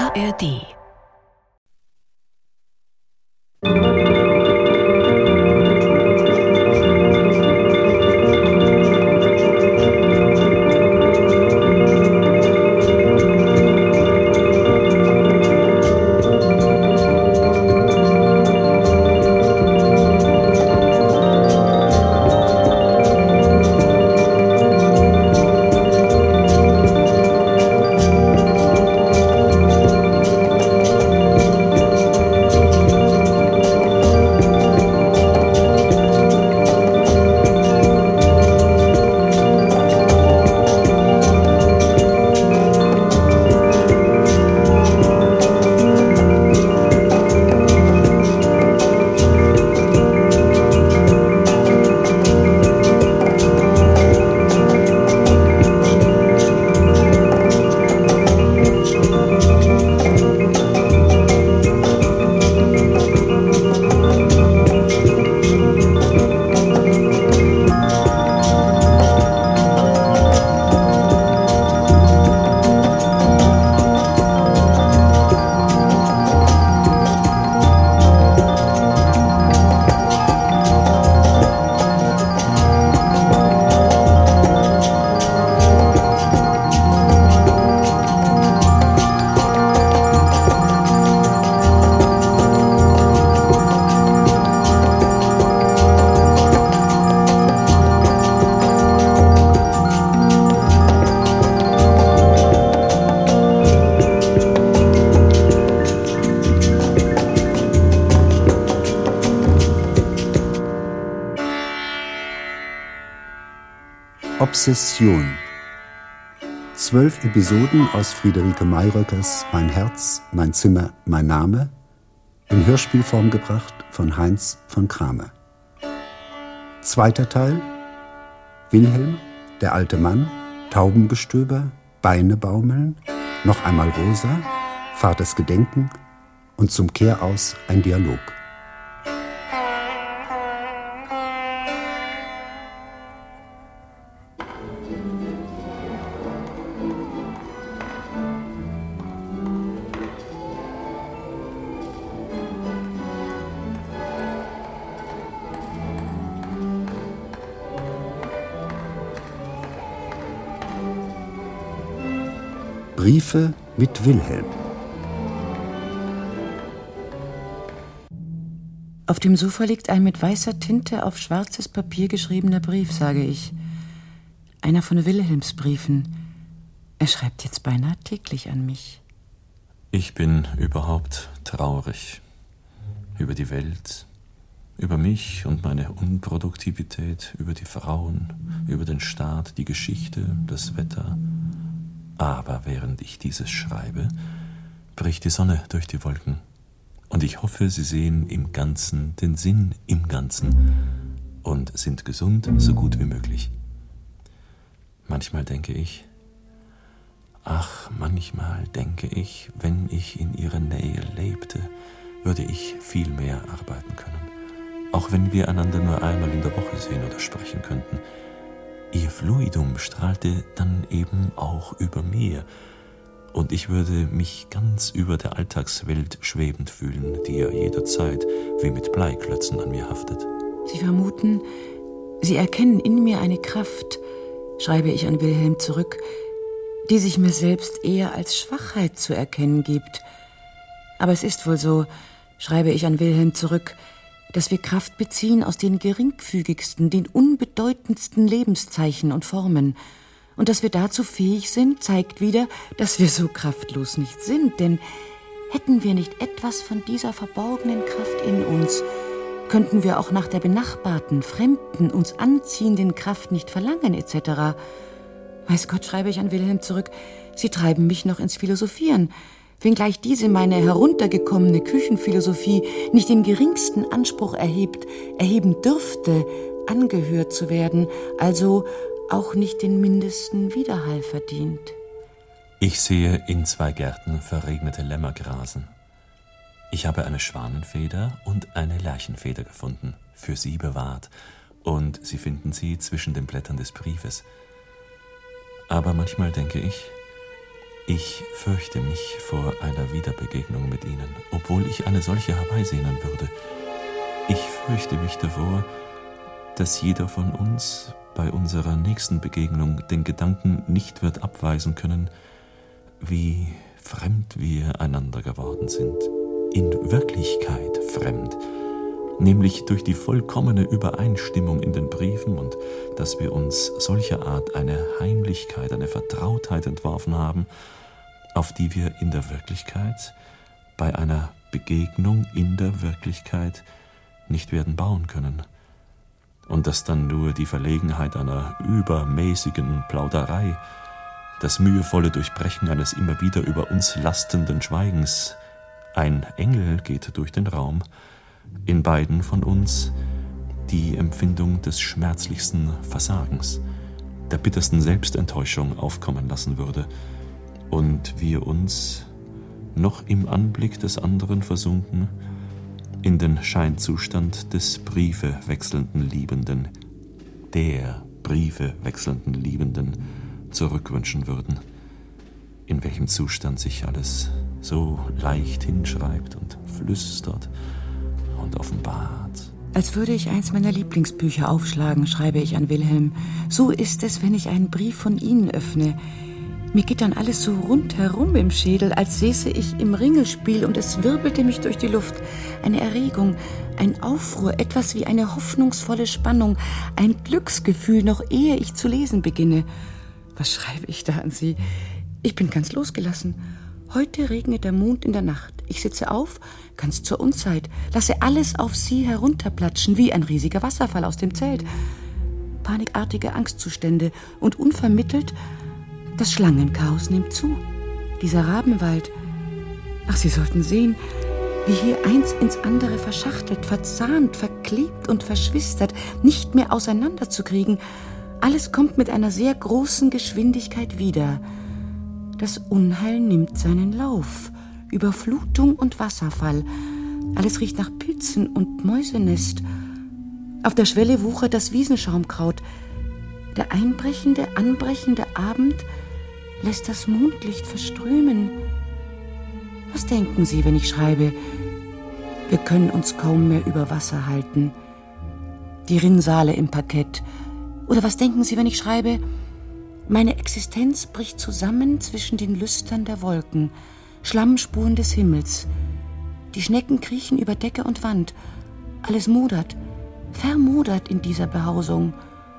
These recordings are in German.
ARD Obsession. 12 Episoden aus Friederike Mayröckers Mein Herz, mein Zimmer, mein Name, in Hörspielform gebracht von Heinz von Kramer. Zweiter Teil: Wilhelm, der alte Mann, Taubengestöber, Beine baumeln, noch einmal Rosa, Vaters Gedenken und zum Kehraus ein Dialog. Briefe mit Wilhelm. Auf dem Sofa liegt ein mit weißer Tinte auf schwarzes Papier geschriebener Brief, sage ich. Einer von Wilhelms Briefen. Er schreibt jetzt beinahe täglich an mich. Ich bin überhaupt traurig. Über die Welt, über mich und meine Unproduktivität, über die Frauen, über den Staat, die Geschichte, das Wetter. Aber während ich dieses schreibe, bricht die Sonne durch die Wolken. Und ich hoffe, Sie sehen im Ganzen den Sinn im Ganzen und sind gesund so gut wie möglich. Manchmal denke ich, wenn ich in Ihrer Nähe lebte, würde ich viel mehr arbeiten können. Auch wenn wir einander nur einmal in der Woche sehen oder sprechen könnten. Ihr Fluidum strahlte dann eben auch über mir, und ich würde mich ganz über der Alltagswelt schwebend fühlen, die ja jederzeit wie mit Bleiklötzen an mir haftet. Sie vermuten, Sie erkennen in mir eine Kraft, schreibe ich an Wilhelm zurück, die sich mir selbst eher als Schwachheit zu erkennen gibt. Aber es ist wohl so, schreibe ich an Wilhelm zurück, dass wir Kraft beziehen aus den geringfügigsten, den unbedeutendsten Lebenszeichen und Formen. Und dass wir dazu fähig sind, zeigt wieder, dass wir so kraftlos nicht sind. Denn hätten wir nicht etwas von dieser verborgenen Kraft in uns, könnten wir auch nach der benachbarten, fremden, uns anziehenden Kraft nicht verlangen, etc. Weiß Gott, schreibe ich an Wilhelm zurück, Sie treiben mich noch ins Philosophieren, wenngleich diese meine heruntergekommene Küchenphilosophie nicht den geringsten Anspruch erheben dürfte, angehört zu werden, also auch nicht den mindesten Widerhall verdient. Ich sehe in 2 Gärten verregnete Lämmer grasen. Ich habe eine Schwanenfeder und eine Lerchenfeder gefunden, für Sie bewahrt, und Sie finden sie zwischen den Blättern des Briefes. Aber manchmal denke ich, Ich fürchte mich vor einer Wiederbegegnung mit Ihnen, obwohl ich eine solche herbeisehnen würde. Ich fürchte mich davor, dass jeder von uns bei unserer nächsten Begegnung den Gedanken nicht wird abweisen können, wie fremd wir einander geworden sind. In Wirklichkeit fremd, nämlich durch die vollkommene Übereinstimmung in den Briefen und dass wir uns solcher Art eine Heimlichkeit, eine Vertrautheit entworfen haben, auf die wir in der Wirklichkeit, bei einer Begegnung in der Wirklichkeit nicht werden bauen können. Und dass dann nur die Verlegenheit einer übermäßigen Plauderei, das mühevolle Durchbrechen eines immer wieder über uns lastenden Schweigens, ein Engel geht durch den Raum, in beiden von uns die Empfindung des schmerzlichsten Versagens, der bittersten Selbstenttäuschung aufkommen lassen würde und wir uns, noch im Anblick des anderen versunken, in den Scheinzustand des briefewechselnden Liebenden, der briefewechselnden Liebenden zurückwünschen würden, in welchem Zustand sich alles so leicht hinschreibt und flüstert und offenbart. Als würde ich eins meiner Lieblingsbücher aufschlagen, schreibe ich an Wilhelm. So ist es, wenn ich einen Brief von Ihnen öffne. Mir geht dann alles so rundherum im Schädel, als säße ich im Ringelspiel und es wirbelte mich durch die Luft. Eine Erregung, ein Aufruhr, etwas wie eine hoffnungsvolle Spannung, ein Glücksgefühl, noch ehe ich zu lesen beginne. Was schreibe ich da an Sie? Ich bin ganz losgelassen. Heute regnet der Mond in der Nacht. Ich sitze auf, ganz zur Unzeit, lasse alles auf Sie herunterplatschen, wie ein riesiger Wasserfall aus dem Zelt. Panikartige Angstzustände und unvermittelt das Schlangenchaos nimmt zu. Dieser Rabenwald. Ach, Sie sollten sehen, wie hier eins ins andere verschachtelt, verzahnt, verklebt und verschwistert, nicht mehr auseinanderzukriegen. Alles kommt mit einer sehr großen Geschwindigkeit wieder. Das Unheil nimmt seinen Lauf. Überflutung und Wasserfall. Alles riecht nach Pilzen und Mäusenest. Auf der Schwelle wuchert das Wiesenschaumkraut. Der einbrechende, anbrechende Abend lässt das Mondlicht verströmen. Was denken Sie, wenn ich schreibe, wir können uns kaum mehr über Wasser halten? Die Rinnsale im Parkett. Oder was denken Sie, wenn ich schreibe, meine Existenz bricht zusammen zwischen den Lüstern der Wolken, Schlammspuren des Himmels. Die Schnecken kriechen über Decke und Wand. Alles modert, vermodert in dieser Behausung.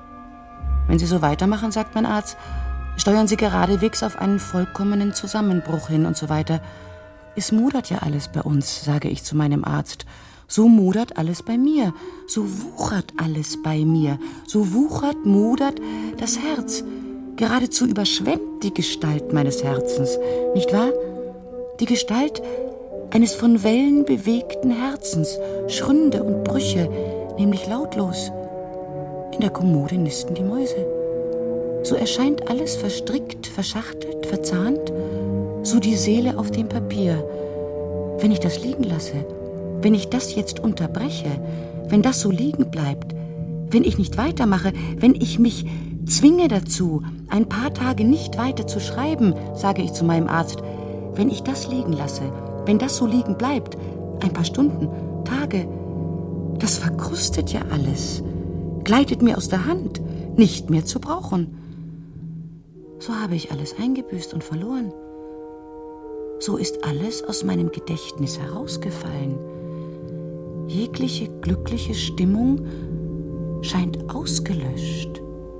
Wenn Sie so weitermachen, sagt mein Arzt, steuern Sie geradewegs auf einen vollkommenen Zusammenbruch hin und so weiter. Es modert ja alles bei uns, sage ich zu meinem Arzt. So modert alles bei mir, so wuchert alles bei mir, so wuchert, modert das Herz. Geradezu überschwemmt die Gestalt meines Herzens, nicht wahr? Die Gestalt eines von Wellen bewegten Herzens, Schründe und Brüche, nämlich lautlos. In der Kommode nisten die Mäuse. So erscheint alles verstrickt, verschachtelt, verzahnt, so die Seele auf dem Papier. Wenn ich das liegen lasse, wenn ich das jetzt unterbreche, wenn das so liegen bleibt, wenn ich nicht weitermache, wenn ich mich zwinge dazu, ein paar Tage nicht weiter zu schreiben, sage ich zu meinem Arzt, wenn ich das liegen lasse, wenn das so liegen bleibt, ein paar Stunden, Tage, das verkrustet ja alles, gleitet mir aus der Hand, nicht mehr zu brauchen. So habe ich alles eingebüßt und verloren. So ist alles aus meinem Gedächtnis herausgefallen. Jegliche glückliche Stimmung scheint ausgelöscht.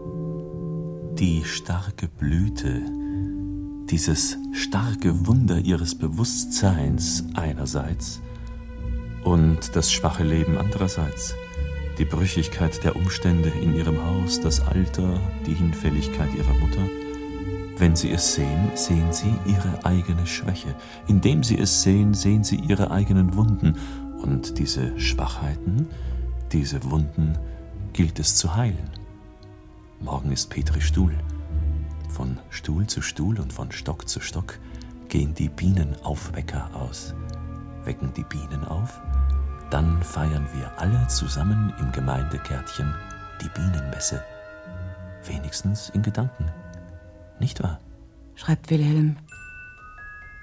Die starke Blüte, dieses starke Wunder ihres Bewusstseins einerseits und das schwache Leben andererseits, die Brüchigkeit der Umstände in ihrem Haus, das Alter, die Hinfälligkeit ihrer Mutter. Wenn Sie es sehen, sehen Sie Ihre eigene Schwäche. Indem Sie es sehen, sehen Sie Ihre eigenen Wunden. Und diese Schwachheiten, diese Wunden gilt es zu heilen. Morgen ist Petri Stuhl. Von Stuhl zu Stuhl und von Stock zu Stock gehen die Bienenaufwecker aus. Wecken die Bienen auf, dann feiern wir alle zusammen im Gemeindekärtchen die Bienenmesse. Wenigstens in Gedanken. Nicht wahr? Schreibt Wilhelm.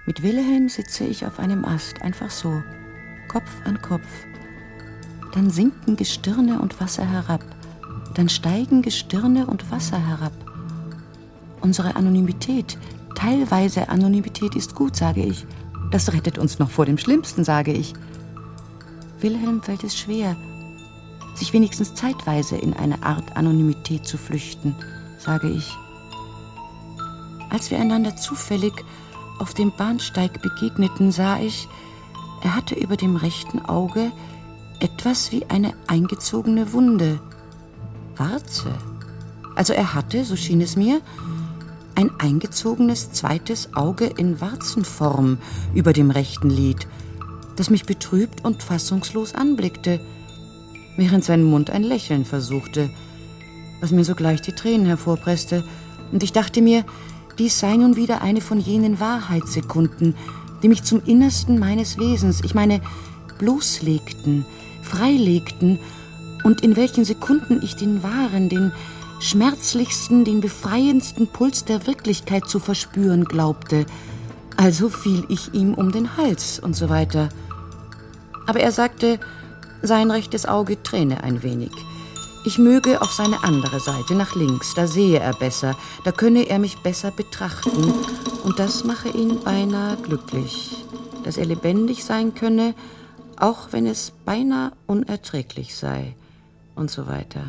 Mit Wilhelm sitze ich auf einem Ast, einfach so, Kopf an Kopf. Dann sinken Gestirne und Wasser herab. Dann steigen Gestirne und Wasser herab. Unsere Anonymität, teilweise Anonymität ist gut, sage ich. Das rettet uns noch vor dem Schlimmsten, sage ich. Wilhelm fällt es schwer, sich wenigstens zeitweise in eine Art Anonymität zu flüchten, sage ich. Als wir einander zufällig auf dem Bahnsteig begegneten, sah ich, er hatte über dem rechten Auge etwas wie eine eingezogene Wunde. Warze. Also er hatte, so schien es mir, ein eingezogenes zweites Auge in Warzenform über dem rechten Lid, das mich betrübt und fassungslos anblickte, während sein Mund ein Lächeln versuchte, was mir sogleich die Tränen hervorpresste. Und ich dachte mir, dies sei nun wieder eine von jenen Wahrheitssekunden, die mich zum Innersten meines Wesens, ich meine, bloßlegten, freilegten und in welchen Sekunden ich den wahren, den schmerzlichsten, den befreiendsten Puls der Wirklichkeit zu verspüren glaubte. Also fiel ich ihm um den Hals und so weiter. Aber er sagte, sein rechtes Auge träne ein wenig. Ich möge auf seine andere Seite, nach links, da sehe er besser, da könne er mich besser betrachten. Und das mache ihn beinahe glücklich, dass er lebendig sein könne, auch wenn es beinahe unerträglich sei und so weiter.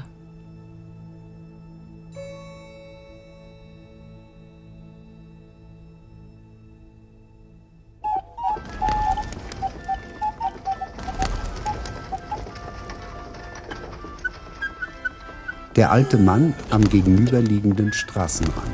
Der alte Mann am gegenüberliegenden Straßenrand.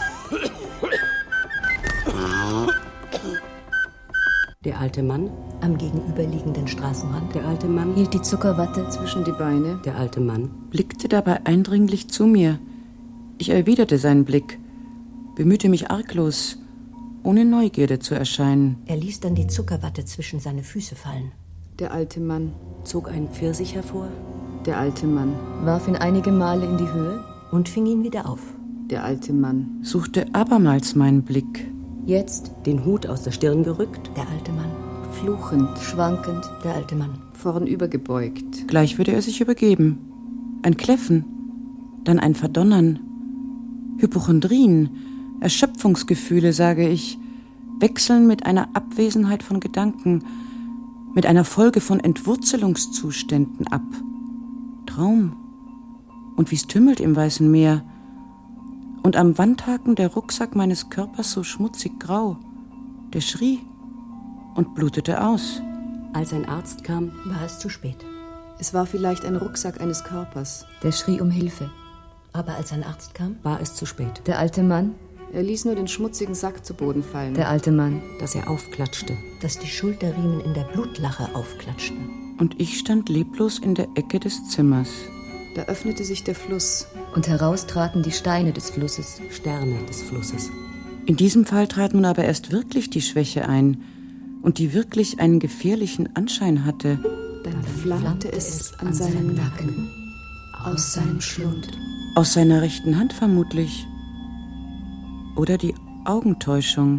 Der alte Mann am gegenüberliegenden Straßenrand. Der alte Mann hielt die Zuckerwatte zwischen die Beine. Der alte Mann blickte dabei eindringlich zu mir. Ich erwiderte seinen Blick, bemühte mich arglos, ohne Neugierde zu erscheinen. Er ließ dann die Zuckerwatte zwischen seine Füße fallen. Der alte Mann zog einen Pfirsich hervor. Der alte Mann warf ihn einige Male in die Höhe und fing ihn wieder auf. Der alte Mann suchte abermals meinen Blick. Jetzt den Hut aus der Stirn gerückt. Der alte Mann fluchend, schwankend. Der alte Mann vornübergebeugt. Gleich würde er sich übergeben. Ein Kläffen, dann ein Verdonnern. Hypochondrien, Erschöpfungsgefühle, sage ich, wechseln mit einer Abwesenheit von Gedanken, mit einer Folge von Entwurzelungszuständen ab. Traum. Und wie's tümmelt im Weißen Meer. Und am Wandhaken der Rucksack meines Körpers so schmutzig grau. Der schrie und blutete aus. Als ein Arzt kam, war es zu spät. Es war vielleicht ein Rucksack eines Körpers. Der schrie um Hilfe. Aber als ein Arzt kam, war es zu spät. Der alte Mann, er ließ nur den schmutzigen Sack zu Boden fallen. Der alte Mann, dass er aufklatschte, dass die Schulterriemen in der Blutlache aufklatschten. Und ich stand leblos in der Ecke des Zimmers. Da öffnete sich der Fluss. Und heraus traten die Steine des Flusses. Sterne des Flusses. In diesem Fall trat nun aber erst wirklich die Schwäche ein und die wirklich einen gefährlichen Anschein hatte. Dann flammte es an seinem Nacken, aus seinem Schlund. Aus seiner rechten Hand vermutlich. Oder die Augentäuschung.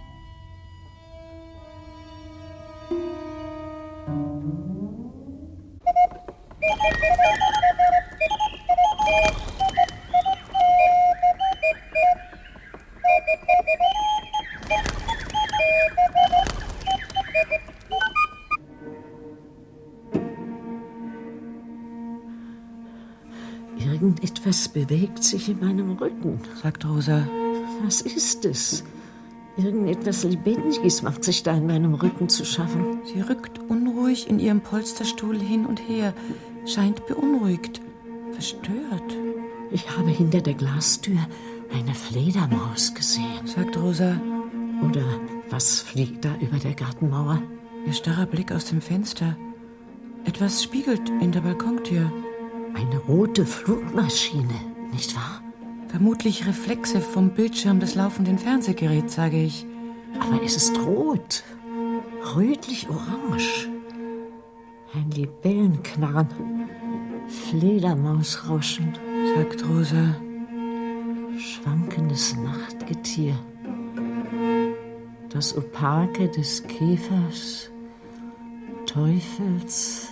Irgendetwas bewegt sich in meinem Rücken, sagt Rosa. Was ist es? Irgendetwas Lebendiges macht sich da in meinem Rücken zu schaffen. Sie rückt unruhig in ihrem Polsterstuhl hin und her, scheint beunruhigt, verstört. Ich habe hinter der Glastür eine Fledermaus gesehen, sagt Rosa. Oder was fliegt da über der Gartenmauer? Ihr starrer Blick aus dem Fenster. Etwas spiegelt in der Balkontür. Eine rote Flugmaschine, nicht wahr? Vermutlich Reflexe vom Bildschirm des laufenden Fernsehgeräts, sage ich. Aber es ist rot, rötlich-orange. Ein Libellenknarren, Fledermausrauschen, sagt Rosa. Schwankendes Nachtgetier. Das Opake des Käfers, Teufels.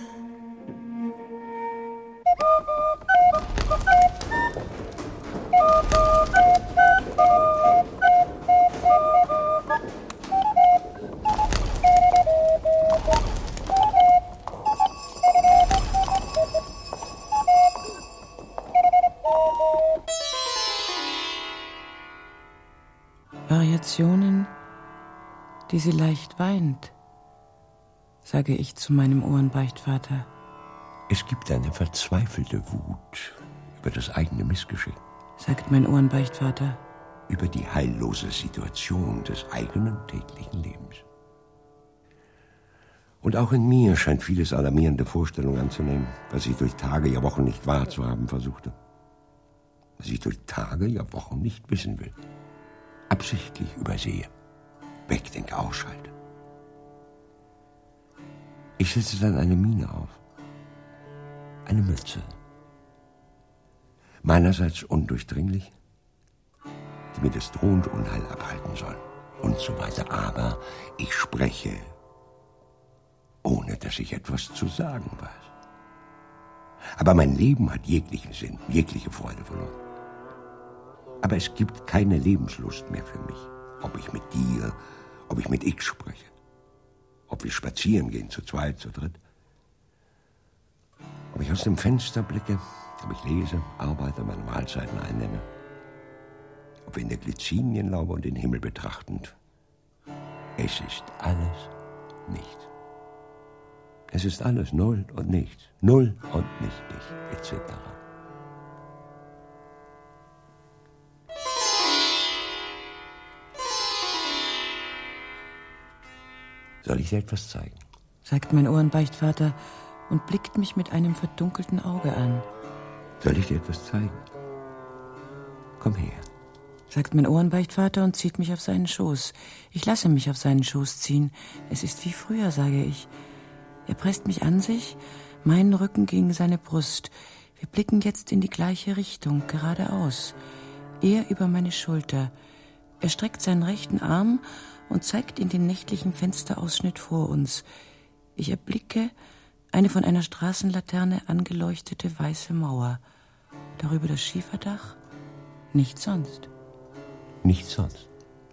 Variationen, die sie leicht weint, sage ich zu meinem Ohrenbeichtvater. Es gibt eine verzweifelte Wut über das eigene Missgeschick, sagt mein Ohrenbeichtvater. Über die heillose Situation des eigenen täglichen Lebens. Und auch in mir scheint vieles alarmierende Vorstellungen anzunehmen, was ich durch Tage, ja Wochen nicht wahrzuhaben versuchte. Was ich durch Tage, ja Wochen nicht wissen will. Absichtlich übersehe, wegdenke, ausschalte. Ich setze dann eine Miene auf, eine Mütze. Meinerseits undurchdringlich, die mir das drohende Unheil abhalten soll und so weiter. Aber ich spreche, ohne dass ich etwas zu sagen weiß. Aber mein Leben hat jeglichen Sinn, jegliche Freude verloren. Aber es gibt keine Lebenslust mehr für mich. Ob ich mit dir, ob ich mit X spreche. Ob wir spazieren gehen, zu zweit, zu dritt. Ob ich aus dem Fenster blicke, ob ich lese, arbeite, meine Mahlzeiten einnehme. Ob wir in der Glycinienlaube und den Himmel betrachtend. Es ist alles nichts. Es ist alles null und nichts. Null und nichtig, etc. Soll ich dir etwas zeigen? Sagt mein Ohrenbeichtvater und blickt mich mit einem verdunkelten Auge an. Soll ich dir etwas zeigen? Komm her. Sagt mein Ohrenbeichtvater und zieht mich auf seinen Schoß. Ich lasse mich auf seinen Schoß ziehen. Es ist wie früher, sage ich. Er presst mich an sich, meinen Rücken gegen seine Brust. Wir blicken jetzt in die gleiche Richtung, geradeaus. Er über meine Schulter. Er streckt seinen rechten Arm und zeigt in den nächtlichen Fensterausschnitt vor uns. Ich erblicke eine von einer Straßenlaterne angeleuchtete weiße Mauer. Darüber das Schieferdach, nichts sonst. Nichts sonst.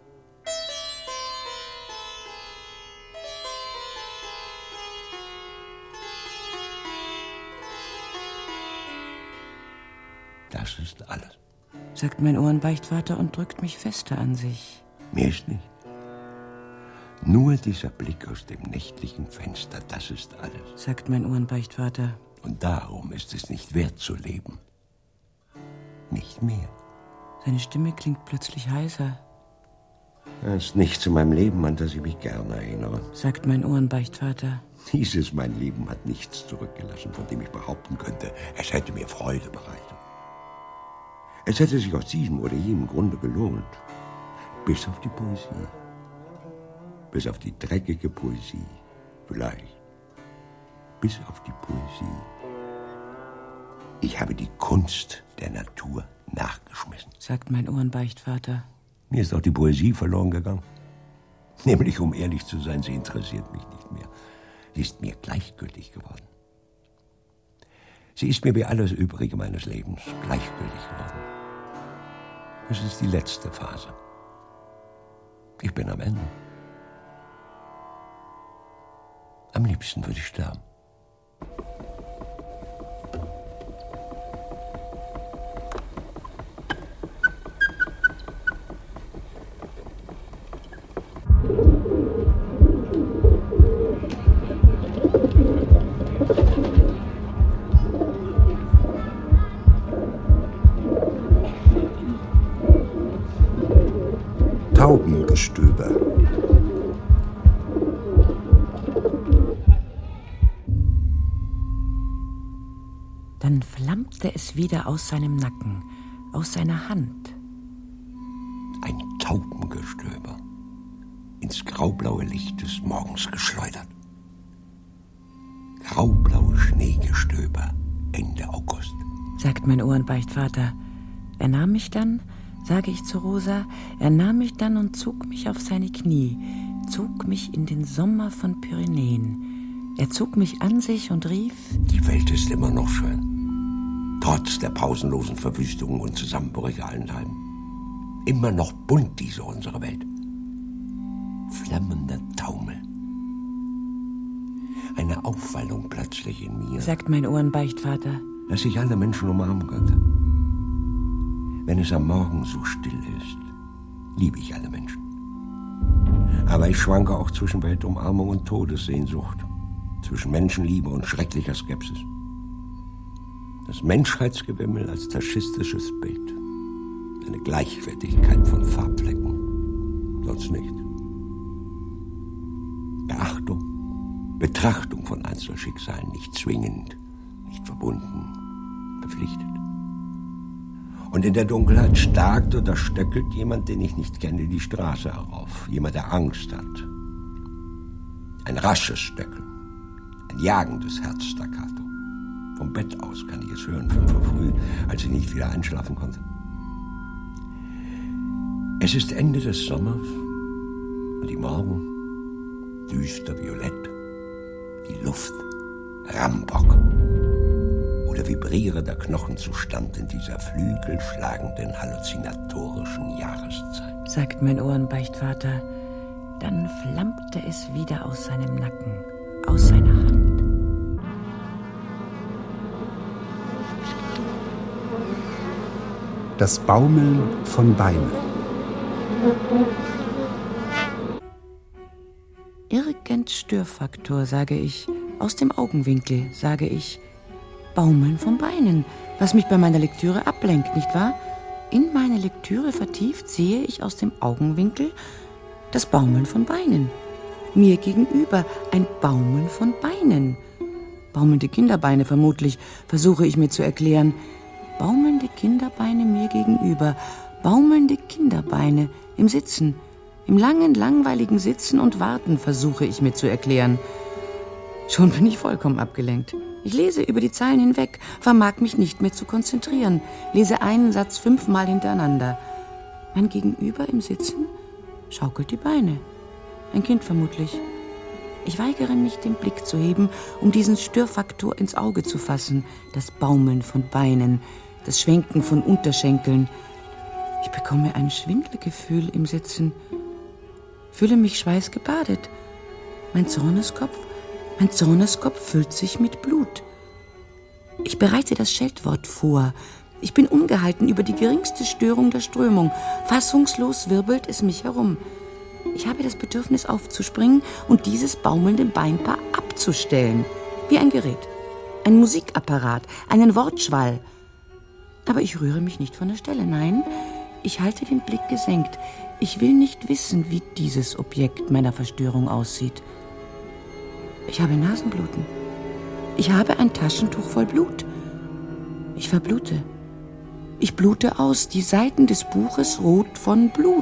Das ist alles, sagt mein Ohrenbeichtvater und drückt mich fester an sich. Mehr ist nicht. Nur dieser Blick aus dem nächtlichen Fenster, das ist alles, sagt mein Ohrenbeichtvater. Und darum ist es nicht wert zu leben. Nicht mehr. Seine Stimme klingt plötzlich heiser. Das ist nicht zu meinem Leben, an das ich mich gerne erinnere, sagt mein Ohrenbeichtvater. Dieses mein Leben hat nichts zurückgelassen, von dem ich behaupten könnte, es hätte mir Freude bereitet. Es hätte sich aus diesem oder jenem Grunde gelohnt. Bis auf die Poesie. Bis auf die dreckige Poesie. Vielleicht. Bis auf die Poesie. Ich habe die Kunst der Natur nachgeschmissen, sagt mein Ohrenbeichtvater. Mir ist auch die Poesie verloren gegangen. Nämlich, um ehrlich zu sein, sie interessiert mich nicht mehr. Sie ist mir gleichgültig geworden. Sie ist mir wie alles Übrige meines Lebens gleichgültig geworden. Es ist die letzte Phase. Ich bin am Ende. Am liebsten würde ich sterben. Taubengestöber. Dann flammte es wieder aus seinem Nacken, aus seiner Hand. Ein Taubengestöber, ins graublaue Licht des Morgens geschleudert. Graublaue Schneegestöber, Ende August, sagt mein Ohrenbeichtvater. Er nahm mich dann, sage ich zu Rosa. Er nahm mich dann und zog mich auf seine Knie, zog mich in den Sommer von Pyrenäen. Er zog mich an sich und rief: Die Welt ist immer noch schön, trotz der pausenlosen Verwüstungen und Zusammenbrüche allenthalben. Immer noch bunt, diese unsere Welt. Flammender Taumel. Eine Aufwallung plötzlich in mir, sagt mein Ohrenbeichtvater, dass ich alle Menschen umarmen könnte. Wenn es am Morgen so still ist, liebe ich alle Menschen. Aber ich schwanke auch zwischen Weltumarmung und Todessehnsucht, zwischen Menschenliebe und schrecklicher Skepsis. Das Menschheitsgewimmel als taschistisches Bild. Eine Gleichwertigkeit von Farbflecken, sonst nicht. Beachtung, Betrachtung von Einzelschicksalen, nicht zwingend, nicht verbunden, verpflichtet. Und in der Dunkelheit starkt oder stöckelt jemand, den ich nicht kenne, die Straße herauf. Jemand, der Angst hat. Ein rasches Stöckeln, ein jagendes Herzstaccato. Vom Bett aus kann ich es hören, 5 Uhr früh, als ich nicht wieder einschlafen konnte. Es ist Ende des Sommers und die Morgen düster violett, die Luft Rambock oder vibrierender Knochenzustand in dieser flügelschlagenden, halluzinatorischen Jahreszeit, sagt mein Ohrenbeichtvater. Dann flammte es wieder aus seinem Nacken, aus seiner Hand. Das Baumeln von Beinen. Irgend Störfaktor, sage ich. Aus dem Augenwinkel, sage ich. Baumeln von Beinen, was mich bei meiner Lektüre ablenkt, nicht wahr? In meine Lektüre vertieft sehe ich aus dem Augenwinkel das Baumeln von Beinen. Mir gegenüber ein Baumeln von Beinen. Baumelnde Kinderbeine vermutlich, versuche ich mir zu erklären. Baumelnde Kinderbeine mir gegenüber. Baumelnde Kinderbeine im Sitzen. Im langen, langweiligen Sitzen und Warten versuche ich mir zu erklären. Schon bin ich vollkommen abgelenkt. Ich lese über die Zeilen hinweg, vermag mich nicht mehr zu konzentrieren, lese einen Satz 5-mal hintereinander. Mein Gegenüber im Sitzen schaukelt die Beine. Ein Kind vermutlich. Ich weigere mich, den Blick zu heben, um diesen Störfaktor ins Auge zu fassen. Das Baumeln von Beinen, das Schwenken von Unterschenkeln. Ich bekomme ein Schwindelgefühl im Sitzen, fühle mich schweißgebadet. Mein Zorneskopf füllt sich mit Blut. Ich bereite das Scheltwort vor. Ich bin ungehalten über die geringste Störung der Strömung. Fassungslos wirbelt es mich herum. Ich habe das Bedürfnis aufzuspringen und dieses baumelnde Beinpaar abzustellen. Wie ein Gerät, ein Musikapparat, einen Wortschwall. Aber ich rühre mich nicht von der Stelle, nein. Ich halte den Blick gesenkt. Ich will nicht wissen, wie dieses Objekt meiner Verstörung aussieht. Ich habe Nasenbluten. Ich habe ein Taschentuch voll Blut. Ich verblute. Ich blute aus. Die Seiten des Buches rot von Blut.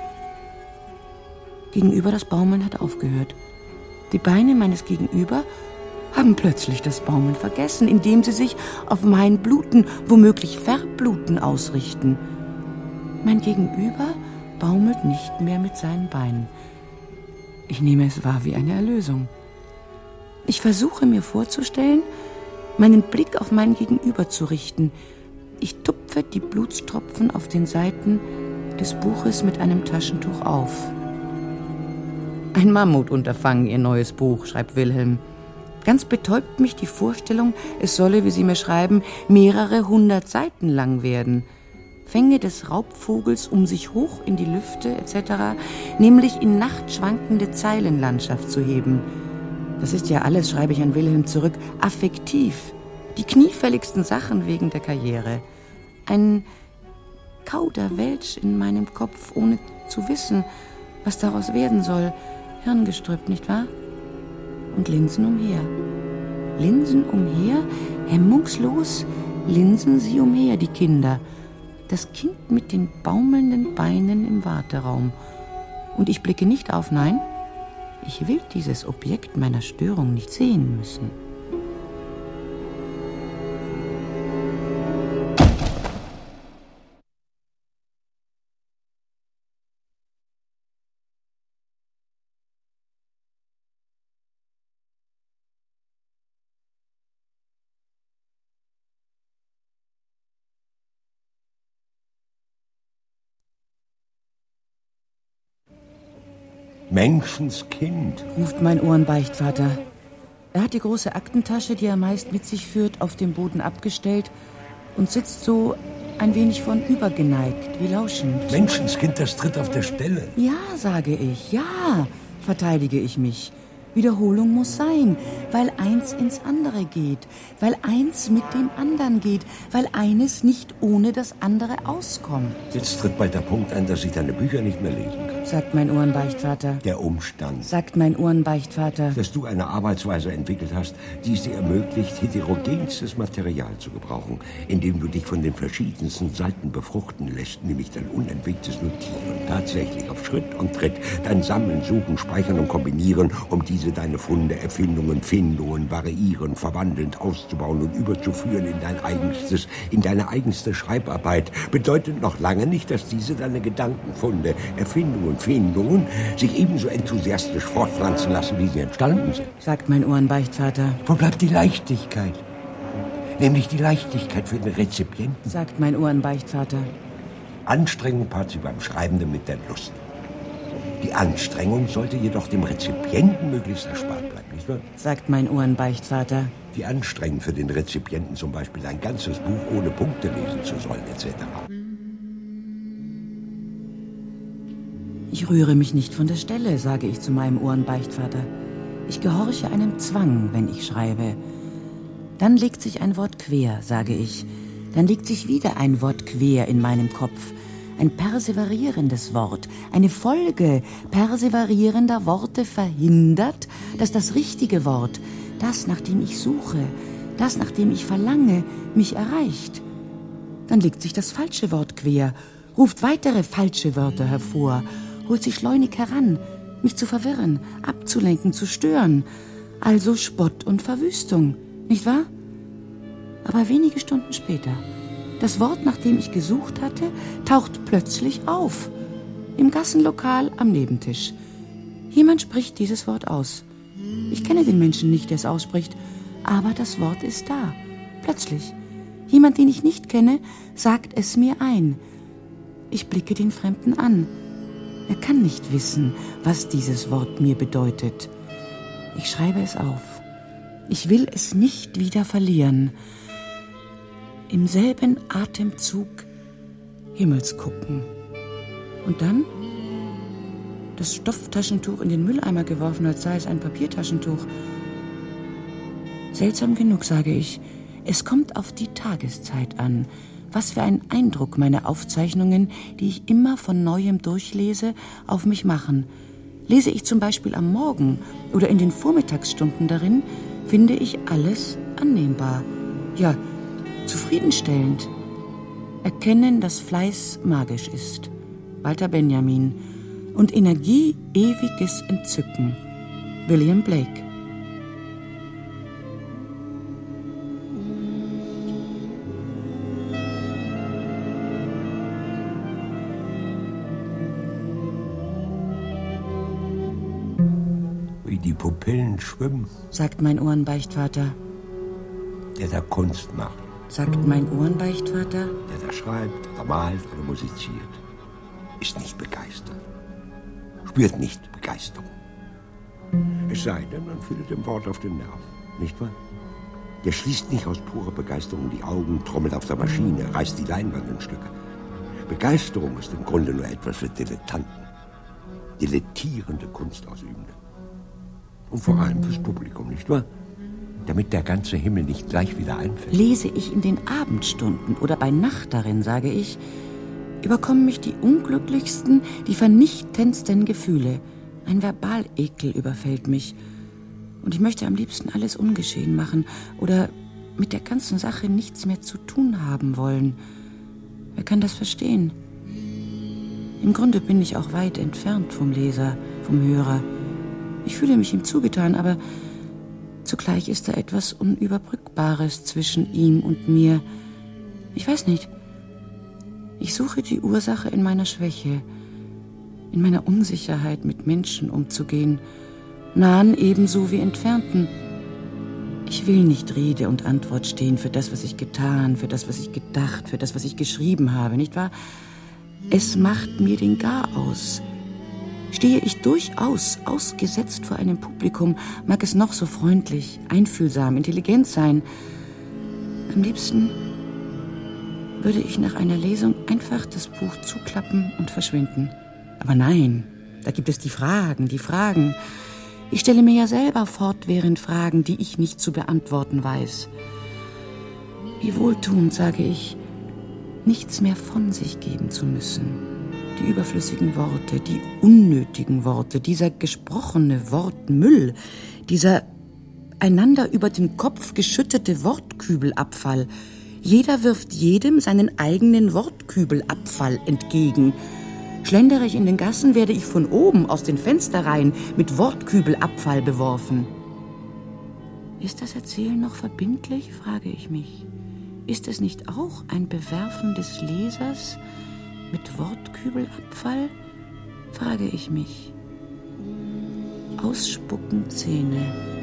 Gegenüber das Baumeln hat aufgehört. Die Beine meines Gegenüber haben plötzlich das Baumeln vergessen, indem sie sich auf mein Bluten, womöglich Verbluten, ausrichten. Mein Gegenüber baumelt nicht mehr mit seinen Beinen. Ich nehme es wahr wie eine Erlösung. Ich versuche mir vorzustellen, meinen Blick auf mein Gegenüber zu richten. Ich tupfe die Blutstropfen auf den Seiten des Buches mit einem Taschentuch auf. Ein Mammutunterfangen, Ihr neues Buch, schreibt Wilhelm. Ganz betäubt mich die Vorstellung, es solle, wie Sie mir schreiben, mehrere 100 Seiten lang werden. Fänge des Raubvogels um sich hoch in die Lüfte etc., nämlich in nachtschwankende Zeilenlandschaft zu heben. Das ist ja alles, schreibe ich an Wilhelm zurück, affektiv. Die kniefälligsten Sachen wegen der Karriere. Ein Kauderwelsch in meinem Kopf, ohne zu wissen, was daraus werden soll. Hirngestrüpp, nicht wahr? Und Linsen umher. Linsen umher, hemmungslos linsen sie umher, die Kinder. Das Kind mit den baumelnden Beinen im Warteraum. Und ich blicke nicht auf, nein, ich will dieses Objekt meiner Störung nicht sehen müssen. Menschenskind, ruft mein Ohrenbeichtvater. Er hat die große Aktentasche, die er meist mit sich führt, auf dem Boden abgestellt und sitzt so ein wenig vornübergeneigt, wie lauschend. Menschenskind, das tritt auf der Stelle. Ja, sage ich, ja, verteidige ich mich. Wiederholung muss sein, weil eins ins andere geht, weil eins mit dem anderen geht, weil eines nicht ohne das andere auskommt. Jetzt tritt bald der Punkt ein, dass ich deine Bücher nicht mehr lesen kann. Sagt mein Ohrenbeichtvater. Der Umstand, Sagt mein Ohrenbeichtvater. dass du eine Arbeitsweise entwickelt hast, die es dir ermöglicht, heterogenstes Material zu gebrauchen, indem du dich von den verschiedensten Seiten befruchten lässt, nämlich dein unentwegtes Notieren, tatsächlich auf Schritt und Tritt, dein Sammeln, Suchen, Speichern und Kombinieren, um diese deine Funde, Erfindungen, Findungen, variieren, verwandelnd, auszubauen und überzuführen in deine eigenste Schreibarbeit, bedeutet noch lange nicht, dass diese deine Gedankenfunde, Erfindungen, Findungen sich ebenso enthusiastisch fortpflanzen lassen, wie sie entstanden sind. Sagt mein Ohrenbeichtvater. Wo bleibt die Leichtigkeit? Nämlich die Leichtigkeit für den Rezipienten. Sagt mein Ohrenbeichtvater. Anstrengung paart sie beim Schreibenden mit der Lust. Die Anstrengung sollte jedoch dem Rezipienten möglichst erspart bleiben, nicht wahr? Sagt mein Ohrenbeichtvater. Wie anstrengend für den Rezipienten zum Beispiel ein ganzes Buch ohne Punkte lesen zu sollen, etc. Ich rühre mich nicht von der Stelle, sage ich zu meinem Ohrenbeichtvater. Ich gehorche einem Zwang, wenn ich schreibe. Dann legt sich ein Wort quer, sage ich. Dann legt sich wieder ein Wort quer in meinem Kopf. Ein perseverierendes Wort, eine Folge perseverierender Worte verhindert, dass das richtige Wort, das, nach dem ich suche, das, nach dem ich verlange, mich erreicht. Dann legt sich das falsche Wort quer, ruft weitere falsche Wörter hervor, holt sich schleunig heran, mich zu verwirren, abzulenken, zu stören. Also Spott und Verwüstung, nicht wahr? Aber wenige Stunden später, das Wort, nach dem ich gesucht hatte, taucht plötzlich auf. Im Gassenlokal am Nebentisch. Jemand spricht dieses Wort aus. Ich kenne den Menschen nicht, der es ausspricht, aber das Wort ist da. Plötzlich. Jemand, den ich nicht kenne, sagt es mir ein. Ich blicke den Fremden an. Er kann nicht wissen, was dieses Wort mir bedeutet. Ich schreibe es auf. Ich will es nicht wieder verlieren. Im selben Atemzug Himmelsgucken. Und dann das Stofftaschentuch in den Mülleimer geworfen, als sei es ein Papiertaschentuch. Seltsam genug, sage ich. Es kommt auf die Tageszeit an. Was für einen Eindruck meine Aufzeichnungen, die ich immer von Neuem durchlese, auf mich machen. Lese ich zum Beispiel am Morgen oder in den Vormittagsstunden darin, finde ich alles annehmbar. Ja, zufriedenstellend. Erkennen, dass Fleiß magisch ist. Walter Benjamin. Und Energie ewiges Entzücken. William Blake. Wie die Pupillen schwimmen, Sagt mein Ohrenbeichtvater. der da Kunst macht. Sagt mein Ohrenbeichtvater. Der da schreibt, oder malt oder musiziert, ist nicht begeistert. Spürt nicht Begeisterung. Es sei denn, man fühlt dem Wort auf den Nerv, nicht wahr? Der schließt nicht aus purer Begeisterung die Augen, trommelt auf der Maschine, reißt die Leinwand in Stücke. Begeisterung ist im Grunde nur etwas für Dilettanten, dilettierende Kunstausübende. Und vor allem fürs Publikum, nicht wahr? Damit der ganze Himmel nicht gleich wieder einfällt. Lese ich in den Abendstunden oder bei Nacht darin, sage ich, überkommen mich die unglücklichsten, die vernichtendsten Gefühle. Ein Verbalekel überfällt mich. Und ich möchte am liebsten alles ungeschehen machen oder mit der ganzen Sache nichts mehr zu tun haben wollen. Wer kann das verstehen? Im Grunde bin ich auch weit entfernt vom Leser, vom Hörer. Ich fühle mich ihm zugetan, aber zugleich ist da etwas Unüberbrückbares zwischen ihm und mir. Ich weiß nicht. Ich suche die Ursache in meiner Schwäche, in meiner Unsicherheit, mit Menschen umzugehen, nahen ebenso wie entfernten. Ich will nicht Rede und Antwort stehen für das, was ich getan, für das, was ich gedacht, für das, was ich geschrieben habe, nicht wahr? Es macht mir den Garaus. stehe ich durchaus ausgesetzt vor einem Publikum, mag es noch so freundlich, einfühlsam, intelligent sein. Am liebsten würde ich nach einer Lesung einfach das Buch zuklappen und verschwinden. Aber nein, da gibt es die Fragen. Ich stelle mir ja selber fortwährend Fragen, die ich nicht zu beantworten weiß. Wie wohltuend, sage ich, nichts mehr von sich geben zu müssen. Die überflüssigen Worte, die unnötigen Worte, dieser gesprochene Wortmüll, dieser einander über den Kopf geschüttete Wortkübelabfall. Jeder wirft jedem seinen eigenen Wortkübelabfall entgegen. Schlendere ich in den Gassen, werde ich von oben aus den Fensterreihen mit Wortkübelabfall beworfen. Ist das Erzählen noch verbindlich, frage ich mich. Ist es nicht auch ein Bewerfen des Lesers mit Wortkübelabfall, frage ich mich. Ausspucken Zähne.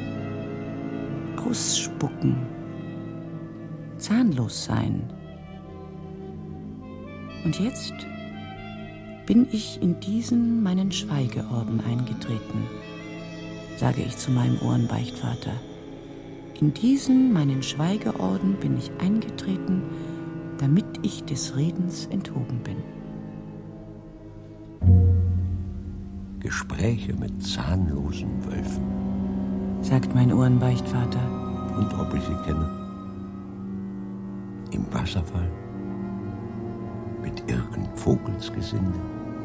Ausspucken. Zahnlos sein. Und jetzt bin ich in diesen meinen Schweigeorden eingetreten, sage ich zu meinem Ohrenbeichtvater. In diesen meinen Schweigeorden bin ich eingetreten, damit ich des Redens enthoben bin. Gespräche mit zahnlosen Wölfen, sagt mein Ohrenbeichtvater. Und ob ich sie kenne? Im Wasserfall? Mit irgend Vogelsgesinde?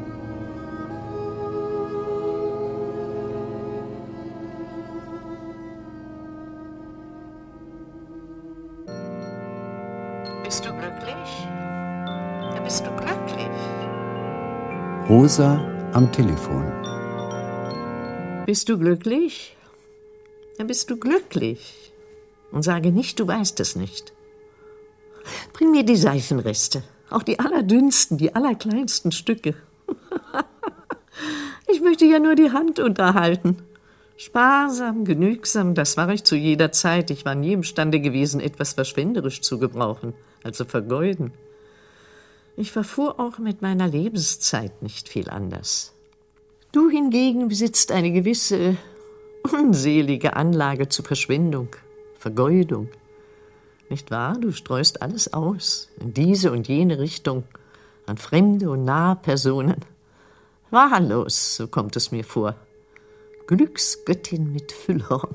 Bist du glücklich? Ja, bist du glücklich? Rosa am Telefon. Bist du glücklich? Ja, bist du glücklich? Und sage nicht, du weißt es nicht. Bring mir die Seifenreste, auch die allerdünnsten, die allerkleinsten Stücke. Ich möchte ja nur die Hand unterhalten. Sparsam, genügsam, das war ich zu jeder Zeit. Ich war nie imstande gewesen, etwas verschwenderisch zu gebrauchen, also vergeuden. Ich verfuhr auch mit meiner Lebenszeit nicht viel anders. Du hingegen besitzt eine gewisse unselige Anlage zur Verschwendung, Vergeudung. Nicht wahr? Du streust alles aus, in diese und jene Richtung, an fremde und nahe Personen. Wahllos, so kommt es mir vor. Glücksgöttin mit Füllhorn.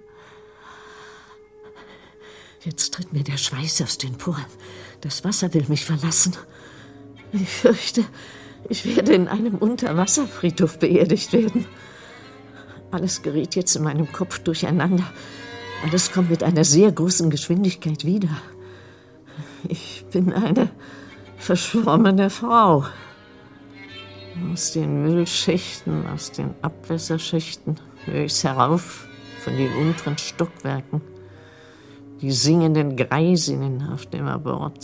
Jetzt tritt mir der Schweiß aus den Poren. Das Wasser will mich verlassen. Ich fürchte, ich werde in einem Unterwasserfriedhof beerdigt werden. Alles gerät jetzt in meinem Kopf durcheinander. Alles kommt mit einer sehr großen Geschwindigkeit wieder. Ich bin eine verschwommene Frau. Aus den Müllschichten, aus den Abwässerschichten höre ich's herauf von den unteren Stockwerken. Die singenden Greisinnen auf dem Abort.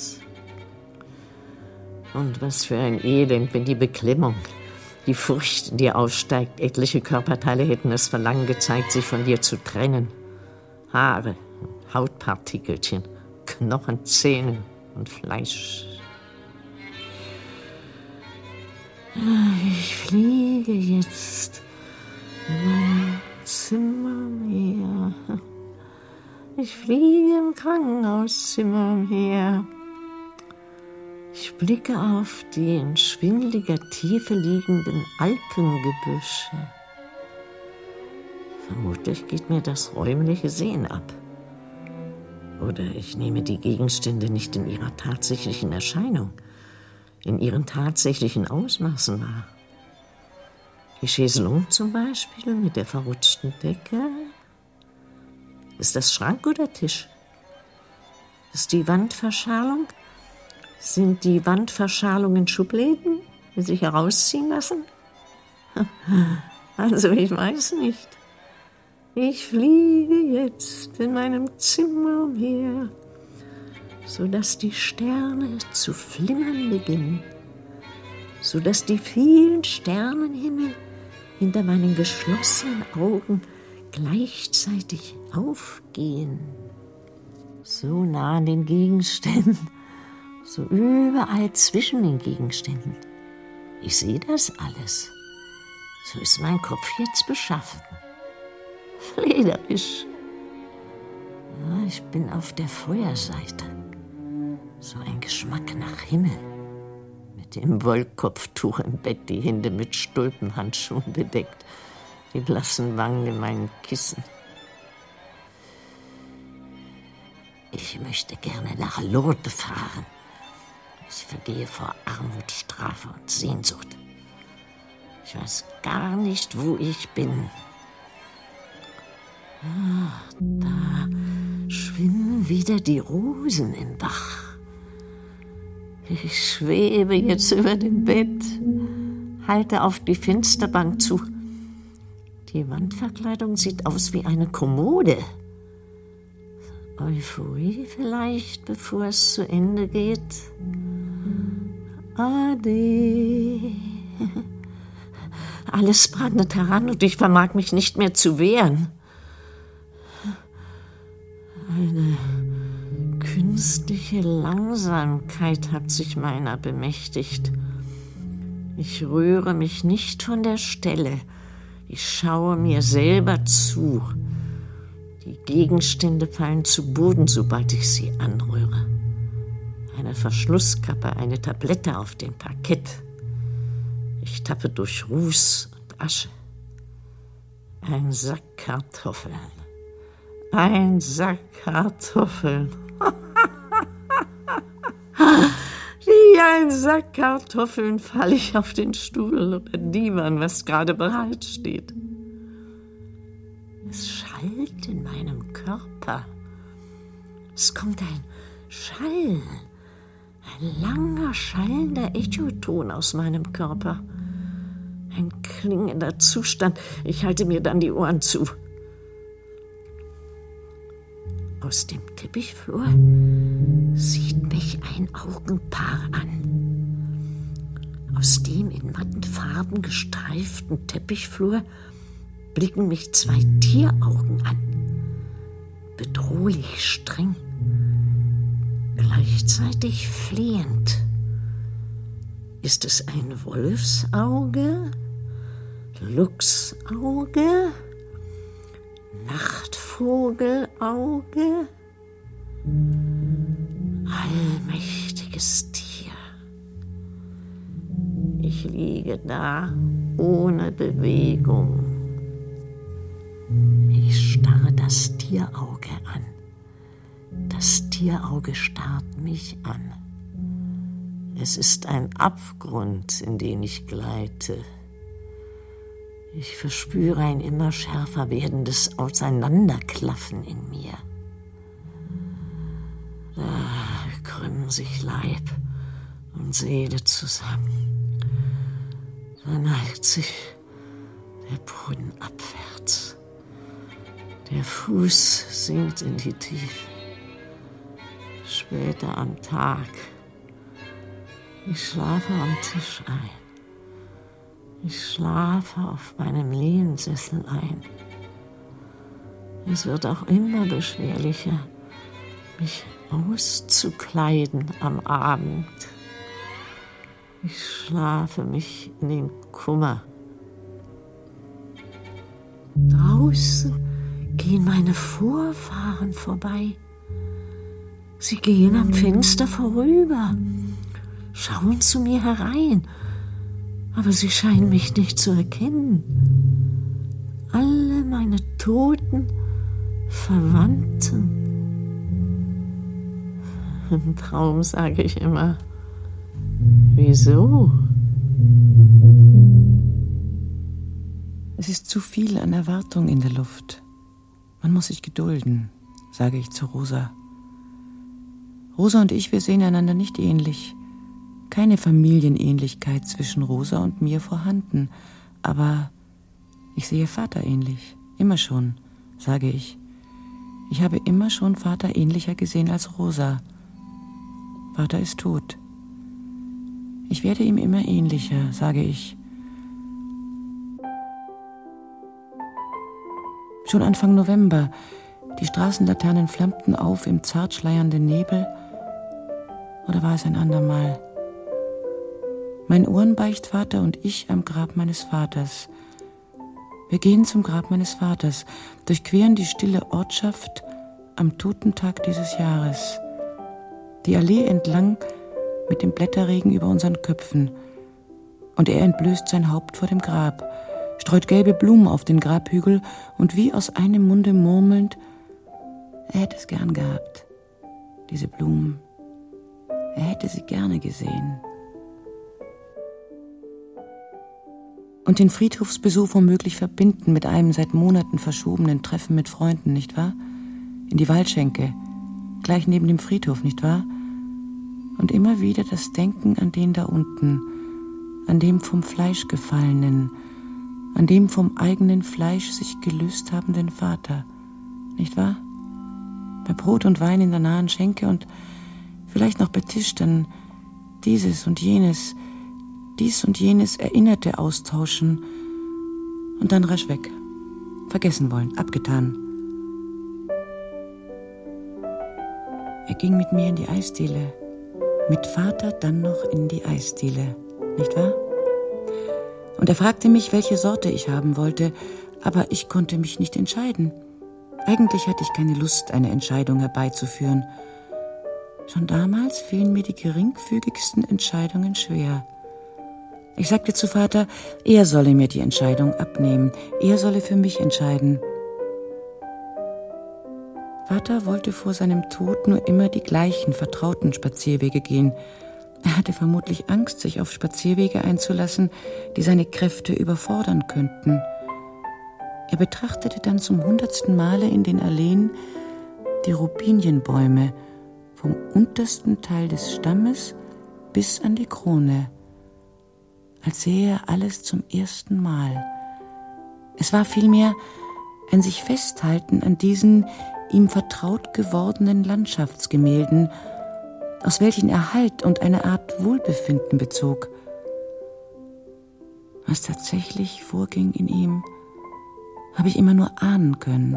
Und was für ein Elend, wenn die Beklemmung, die Furcht in dir aussteigt. Etliche Körperteile hätten das Verlangen gezeigt, sich von dir zu trennen. Haare, Hautpartikelchen, Knochen, Zähne und Fleisch. Ich fliege jetzt in meinem Zimmer umher. Ich fliege im Krankenhauszimmer umher. Ich blicke auf die in schwindeliger Tiefe liegenden Alpengebüsche. Vermutlich geht mir das räumliche Sehen ab. Oder ich nehme die Gegenstände nicht in ihrer tatsächlichen Erscheinung, in ihren tatsächlichen Ausmaßen wahr. Die Chaiselongue zum Beispiel mit der verrutschten Decke. Ist das Schrank oder Tisch? Ist die Wandverschalung? Sind die Wandverschalungen Schubläden, die sich herausziehen lassen? Also ich weiß nicht. Ich fliege jetzt in meinem Zimmer umher, sodass die Sterne zu flimmern beginnen, sodass die vielen Sternenhimmel hinter meinen geschlossenen Augen gleichzeitig aufgehen. So nah an den Gegenständen, so überall zwischen den Gegenständen. Ich sehe das alles. So ist mein Kopf jetzt beschaffen. Flederwisch. Ja, ich bin auf der Feuerseite. So ein Geschmack nach Himmel. Mit dem Wollkopftuch im Bett, die Hände mit Stulpenhandschuhen bedeckt, die blassen Wangen in meinen Kissen. Ich möchte gerne nach Lourdes fahren. Ich vergehe vor Armut, Strafe und Sehnsucht. Ich weiß gar nicht, wo ich bin. Ach, da schwimmen wieder die Rosen im Bach. Ich schwebe jetzt über dem Bett, halte auf die Fensterbank zu. Die Wandverkleidung sieht aus wie eine Kommode. Euphorie vielleicht, bevor es zu Ende geht. Ade. Alles brandet heran und ich vermag mich nicht mehr zu wehren. Eine künstliche Langsamkeit hat sich meiner bemächtigt. Ich rühre mich nicht von der Stelle. Ich schaue mir selber zu. Die Gegenstände fallen zu Boden, sobald ich sie anrühre. Eine Verschlusskappe, eine Tablette auf dem Parkett. Ich tappe durch Ruß und Asche. Ein Sack Kartoffeln. Ein Sack Kartoffeln. Wie ein Sack Kartoffeln falle ich auf den Stuhl oder Divan, was gerade bereit steht. Es schallt in meinem Körper. Es kommt ein Schall, ein langer, schallender Echoton aus meinem Körper. Ein klingender Zustand. Ich halte mir dann die Ohren zu. Aus dem Teppichflur sieht mich ein Augenpaar an. Aus dem in matten Farben gestreiften Teppichflur blicken mich 2 Tieraugen an. Bedrohlich streng, gleichzeitig flehend. Ist es ein Wolfsauge? Luchsauge? Nachtvogelauge? Allmächtiges Tier. Ich liege da ohne Bewegung. Ich starre das Tierauge an. Das Tierauge starrt mich an. Es ist ein Abgrund, in den ich gleite. Ich verspüre ein immer schärfer werdendes Auseinanderklaffen in mir. Da krümmen sich Leib und Seele zusammen. Da neigt sich der Boden abwärts. Der Fuß sinkt in die Tiefe. Später am Tag. Ich schlafe am Tisch ein. Ich schlafe auf meinem Lehnsessel ein. Es wird auch immer beschwerlicher, mich auszukleiden am Abend. Ich schlafe mich in den Kummer. Draußen gehen meine Vorfahren vorbei. Sie gehen am Fenster vorüber, schauen zu mir herein, aber sie scheinen mich nicht zu erkennen. Alle meine toten Verwandten. Im Traum sage ich immer, wieso? Es ist zu viel an Erwartung in der Luft. Man muss sich gedulden, sage ich zu Rosa. Rosa und ich, wir sehen einander nicht ähnlich. Keine Familienähnlichkeit zwischen Rosa und mir vorhanden. Aber ich sehe Vater ähnlich. Immer schon, sage ich. Ich habe immer schon Vater ähnlicher gesehen als Rosa. Vater ist tot. Ich werde ihm immer ähnlicher, sage ich. Schon Anfang November. Die Straßenlaternen flammten auf im zart schleiernden Nebel. Oder war es ein andermal? Mein Urnbeichtvater und ich am Grab meines Vaters. Wir gehen zum Grab meines Vaters, durchqueren die stille Ortschaft am Totentag dieses Jahres. Die Allee entlang mit dem Blätterregen über unseren Köpfen. Und er entblößt sein Haupt vor dem Grab, streut gelbe Blumen auf den Grabhügel und wie aus einem Munde murmelnd, er hätte es gern gehabt, diese Blumen. Er hätte sie gerne gesehen. Und den Friedhofsbesuch womöglich verbinden mit einem seit Monaten verschobenen Treffen mit Freunden, nicht wahr? In die Waldschenke, gleich neben dem Friedhof, nicht wahr? Und immer wieder das Denken an den da unten, an dem vom Fleisch Gefallenen, an dem vom eigenen Fleisch sich gelöst habenden Vater, nicht wahr? Bei Brot und Wein in der nahen Schenke und vielleicht noch bei Tisch dann dies und jenes Erinnerte austauschen und dann rasch weg. Vergessen wollen, abgetan. Er ging mit mir in die Eisdiele, mit Vater dann noch in die Eisdiele, nicht wahr? Und er fragte mich, welche Sorte ich haben wollte, aber ich konnte mich nicht entscheiden. Eigentlich hatte ich keine Lust, eine Entscheidung herbeizuführen. Schon damals fielen mir die geringfügigsten Entscheidungen schwer. Ich sagte zu Vater, er solle mir die Entscheidung abnehmen, er solle für mich entscheiden. Vater wollte vor seinem Tod nur immer die gleichen vertrauten Spazierwege gehen. Er hatte vermutlich Angst, sich auf Spazierwege einzulassen, die seine Kräfte überfordern könnten. Er betrachtete dann zum 100. Male in den Alleen die Rubinienbäume, vom untersten Teil des Stammes bis an die Krone, als sähe er alles zum ersten Mal. Es war vielmehr ein sich festhalten an diesen ihm vertraut gewordenen Landschaftsgemälden, aus welchen er Halt und eine Art Wohlbefinden bezog. Was tatsächlich vorging in ihm, habe ich immer nur ahnen können.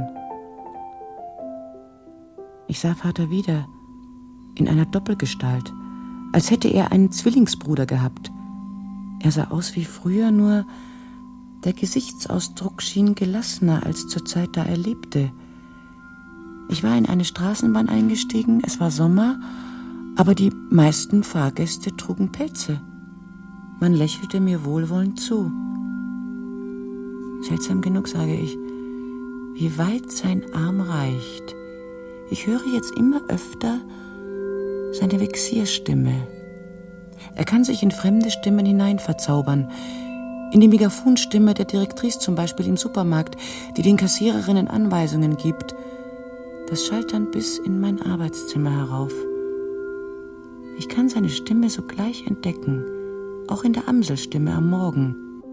Ich sah Vater wieder, in einer Doppelgestalt, als hätte er einen Zwillingsbruder gehabt. Er sah aus wie früher, nur der Gesichtsausdruck schien gelassener als zur Zeit, da er lebte. Ich war in eine Straßenbahn eingestiegen, es war Sommer, aber die meisten Fahrgäste trugen Pelze. Man lächelte mir wohlwollend zu. Seltsam genug, sage ich, wie weit sein Arm reicht. Ich höre jetzt immer öfter seine Vexierstimme. Er kann sich in fremde Stimmen hineinverzaubern. In die Megafonstimme der Direktrice zum Beispiel im Supermarkt, die den Kassiererinnen Anweisungen gibt. Das schallt dann bis in mein Arbeitszimmer herauf. Ich kann seine Stimme sogleich entdecken, auch in der Amselstimme am Morgen.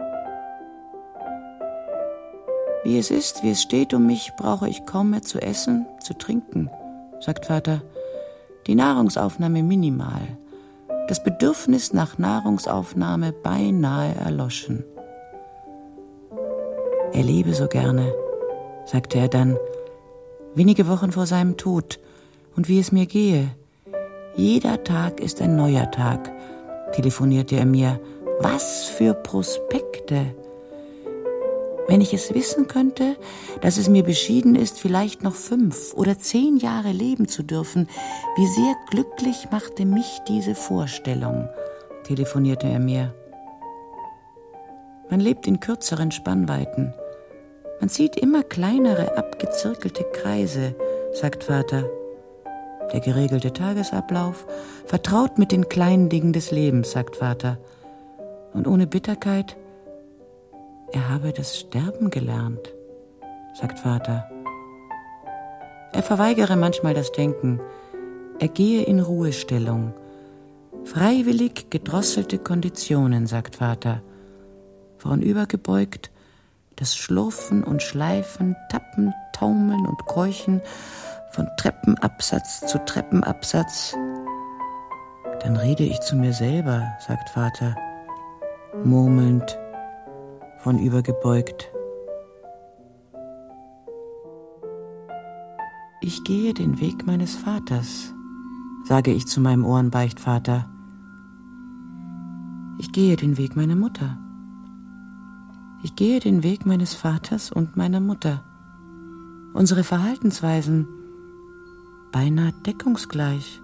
Wie es ist, wie es steht um mich, brauche ich kaum mehr zu essen, zu trinken, sagt Vater. Die Nahrungsaufnahme minimal. Das Bedürfnis nach Nahrungsaufnahme beinahe erloschen. Er lebe so gerne, sagte er dann, wenige Wochen vor seinem Tod, und wie es mir gehe. Jeder Tag ist ein neuer Tag, telefonierte er mir. Was für Prospekte! Wenn ich es wissen könnte, dass es mir beschieden ist, vielleicht noch 5 oder 10 Jahre leben zu dürfen, wie sehr glücklich machte mich diese Vorstellung, telefonierte er mir. Man lebt in kürzeren Spannweiten. Man zieht immer kleinere, abgezirkelte Kreise, sagt Vater. Der geregelte Tagesablauf, vertraut mit den kleinen Dingen des Lebens, sagt Vater. Und ohne Bitterkeit. Er habe das Sterben gelernt, sagt Vater. Er verweigere manchmal das Denken. Er gehe in Ruhestellung. Freiwillig gedrosselte Konditionen, sagt Vater. Vornübergebeugt, das Schlurfen und Schleifen, Tappen, Taumeln und Keuchen von Treppenabsatz zu Treppenabsatz. Dann rede ich zu mir selber, sagt Vater, murmelnd, vornübergebeugt. Ich gehe den Weg meines Vaters, sage ich zu meinem Ohrenbeichtvater. Ich gehe den Weg meiner Mutter. Ich gehe den Weg meines Vaters und meiner Mutter. Unsere Verhaltensweisen beinahe deckungsgleich.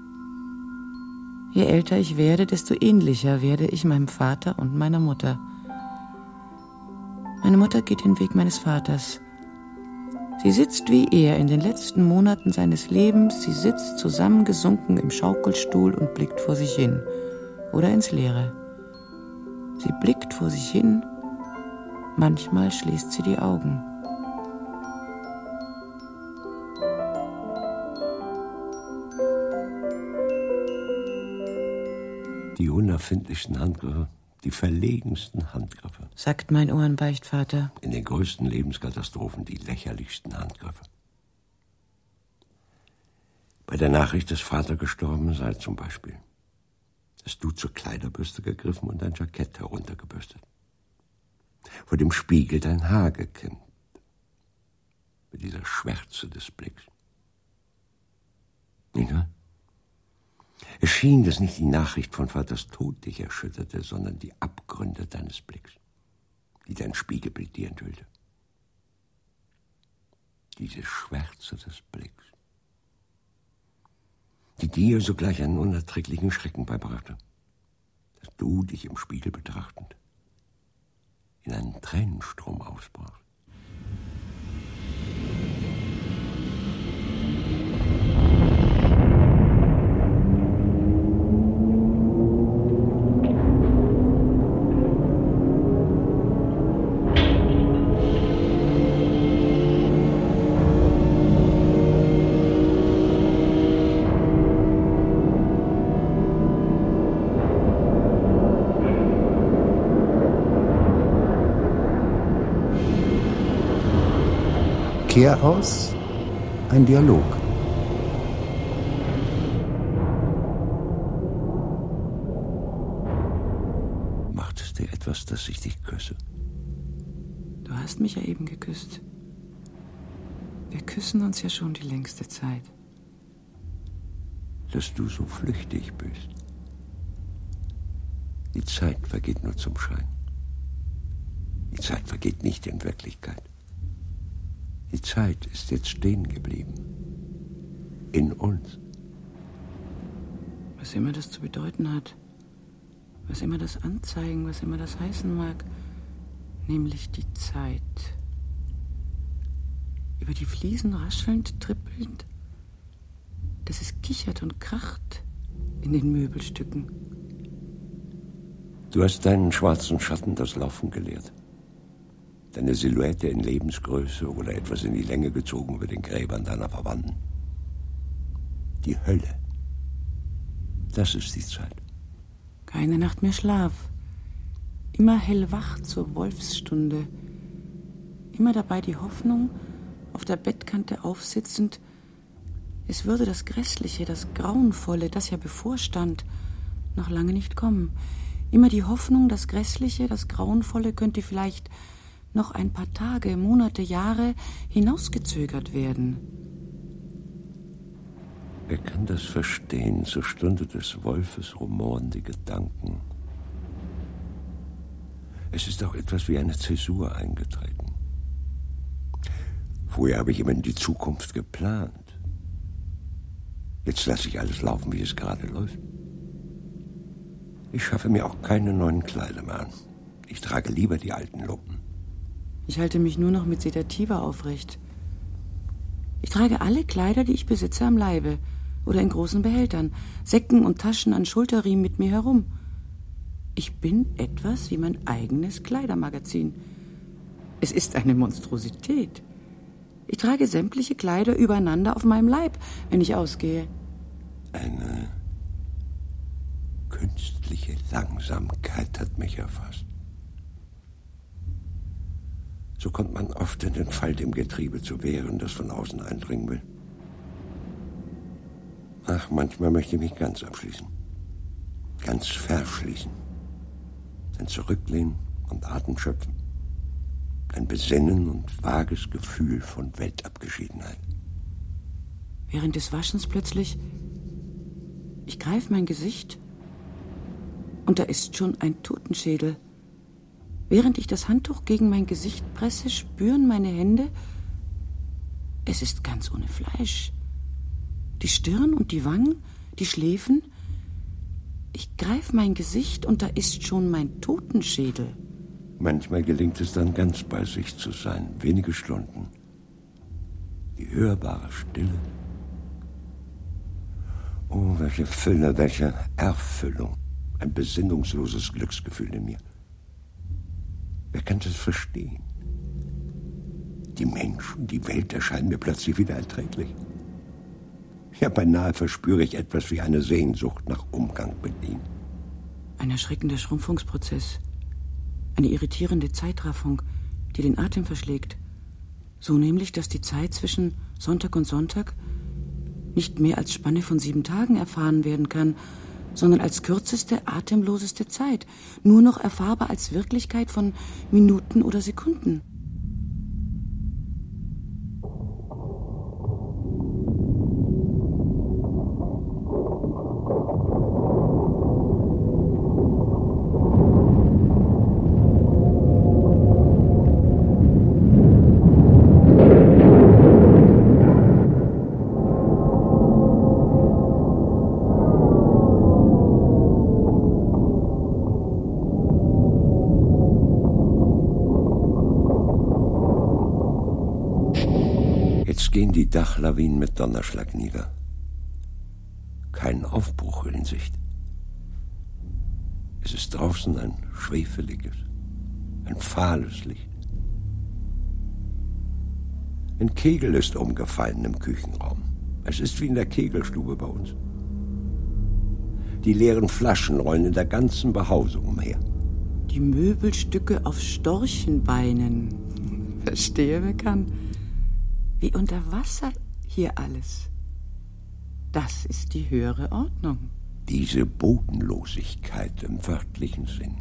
Je älter ich werde, desto ähnlicher werde ich meinem Vater und meiner Mutter. Meine Mutter geht den Weg meines Vaters. Sie sitzt wie er in den letzten Monaten seines Lebens. Sie sitzt zusammengesunken im Schaukelstuhl und blickt vor sich hin oder ins Leere. Sie blickt vor sich hin, manchmal schließt sie die Augen. Die unerfindlichsten Handgriffe, die verlegensten Handgriffe. Sagt mein Ohrenbeichtvater. In den größten Lebenskatastrophen die lächerlichsten Handgriffe. Bei der Nachricht, dass Vater gestorben sei zum Beispiel, hast du zur Kleiderbürste gegriffen und dein Jackett heruntergebürstet. Vor dem Spiegel dein Haar gekämmt. Mit dieser Schwärze des Blicks. Nicht wahr? Es schien, dass nicht die Nachricht von Vaters Tod dich erschütterte, sondern die Abgründe deines Blicks, die dein Spiegelbild dir enthüllte. Diese Schwärze des Blicks, die dir sogleich einen unerträglichen Schrecken beibrachte, dass du dich im Spiegel betrachtend in einen Tränenstrom ausbrachst. Kehraus, ein Dialog. Macht es dir etwas, dass ich dich küsse? Du hast mich ja eben geküsst. Wir küssen uns ja schon die längste Zeit. Dass du so flüchtig bist. Die Zeit vergeht nur zum Schein. Die Zeit vergeht nicht in Wirklichkeit. Die Zeit ist jetzt stehen geblieben. In uns. Was immer das zu bedeuten hat, was immer das anzeigen, was immer das heißen mag, nämlich die Zeit. Über die Fliesen raschelnd, trippelnd, dass es kichert und kracht in den Möbelstücken. Du hast deinen schwarzen Schatten das Laufen gelehrt. Deine Silhouette in Lebensgröße oder etwas in die Länge gezogen über den Gräbern deiner Verwandten. Die Hölle. Das ist die Zeit. Keine Nacht mehr Schlaf. Immer hellwach zur Wolfsstunde. Immer dabei die Hoffnung, auf der Bettkante aufsitzend, es würde das Grässliche, das Grauenvolle, das ja bevorstand, noch lange nicht kommen. Immer die Hoffnung, das Grässliche, das Grauenvolle könnte vielleicht noch ein paar Tage, Monate, Jahre hinausgezögert werden. Wer kann das verstehen, zur Stunde des Wolfes rumoren die Gedanken? Es ist auch etwas wie eine Zäsur eingetreten. Vorher habe ich immer in die Zukunft geplant. Jetzt lasse ich alles laufen, wie es gerade läuft. Ich schaffe mir auch keine neuen Kleider mehr an. Ich trage lieber die alten Lumpen. Ich halte mich nur noch mit Sedativa aufrecht. Ich trage alle Kleider, die ich besitze, am Leibe oder in großen Behältern, Säcken und Taschen an Schulterriemen mit mir herum. Ich bin etwas wie mein eigenes Kleidermagazin. Es ist eine Monstrosität. Ich trage sämtliche Kleider übereinander auf meinem Leib, wenn ich ausgehe. Eine künstliche Langsamkeit hat mich erfasst. So kommt man oft in den Fall, dem Getriebe zu wehren, das von außen eindringen will. Ach, manchmal möchte ich mich ganz abschließen. Ganz verschließen. Ein Zurücklehnen und Atem schöpfen. Ein Besinnen und vages Gefühl von Weltabgeschiedenheit. Während des Waschens plötzlich, ich greife mein Gesicht und da ist schon ein Totenschädel. Während ich das Handtuch gegen mein Gesicht presse, spüren meine Hände, es ist ganz ohne Fleisch. Die Stirn und die Wangen, die Schläfen. Ich greife mein Gesicht und da ist schon mein Totenschädel. Manchmal gelingt es dann ganz bei sich zu sein, wenige Stunden. Die hörbare Stille. Oh, welche Fülle, welche Erfüllung. Ein besinnungsloses Glücksgefühl in mir. Wer kann das verstehen? Die Menschen, die Welt erscheinen mir plötzlich wieder erträglich. Ja, beinahe verspüre ich etwas wie eine Sehnsucht nach Umgang mit ihm. Ein erschreckender Schrumpfungsprozess. Eine irritierende Zeitraffung, die den Atem verschlägt. So nämlich, dass die Zeit zwischen Sonntag und Sonntag nicht mehr als Spanne von 7 Tagen erfahren werden kann, sondern als kürzeste, atemloseste Zeit, nur noch erfahrbar als Wirklichkeit von Minuten oder Sekunden. Gehen die Dachlawinen mit Donnerschlag nieder. Kein Aufbruch in Sicht. Es ist draußen ein schwefeliges, ein fahles Licht. Ein Kegel ist umgefallen im Küchenraum. Es ist wie in der Kegelstube bei uns. Die leeren Flaschen rollen in der ganzen Behausung umher. Die Möbelstücke auf Storchenbeinen. Verstehe, wer kann. Wie unter Wasser hier alles. Das ist die höhere Ordnung. Diese Bodenlosigkeit im wörtlichen Sinn.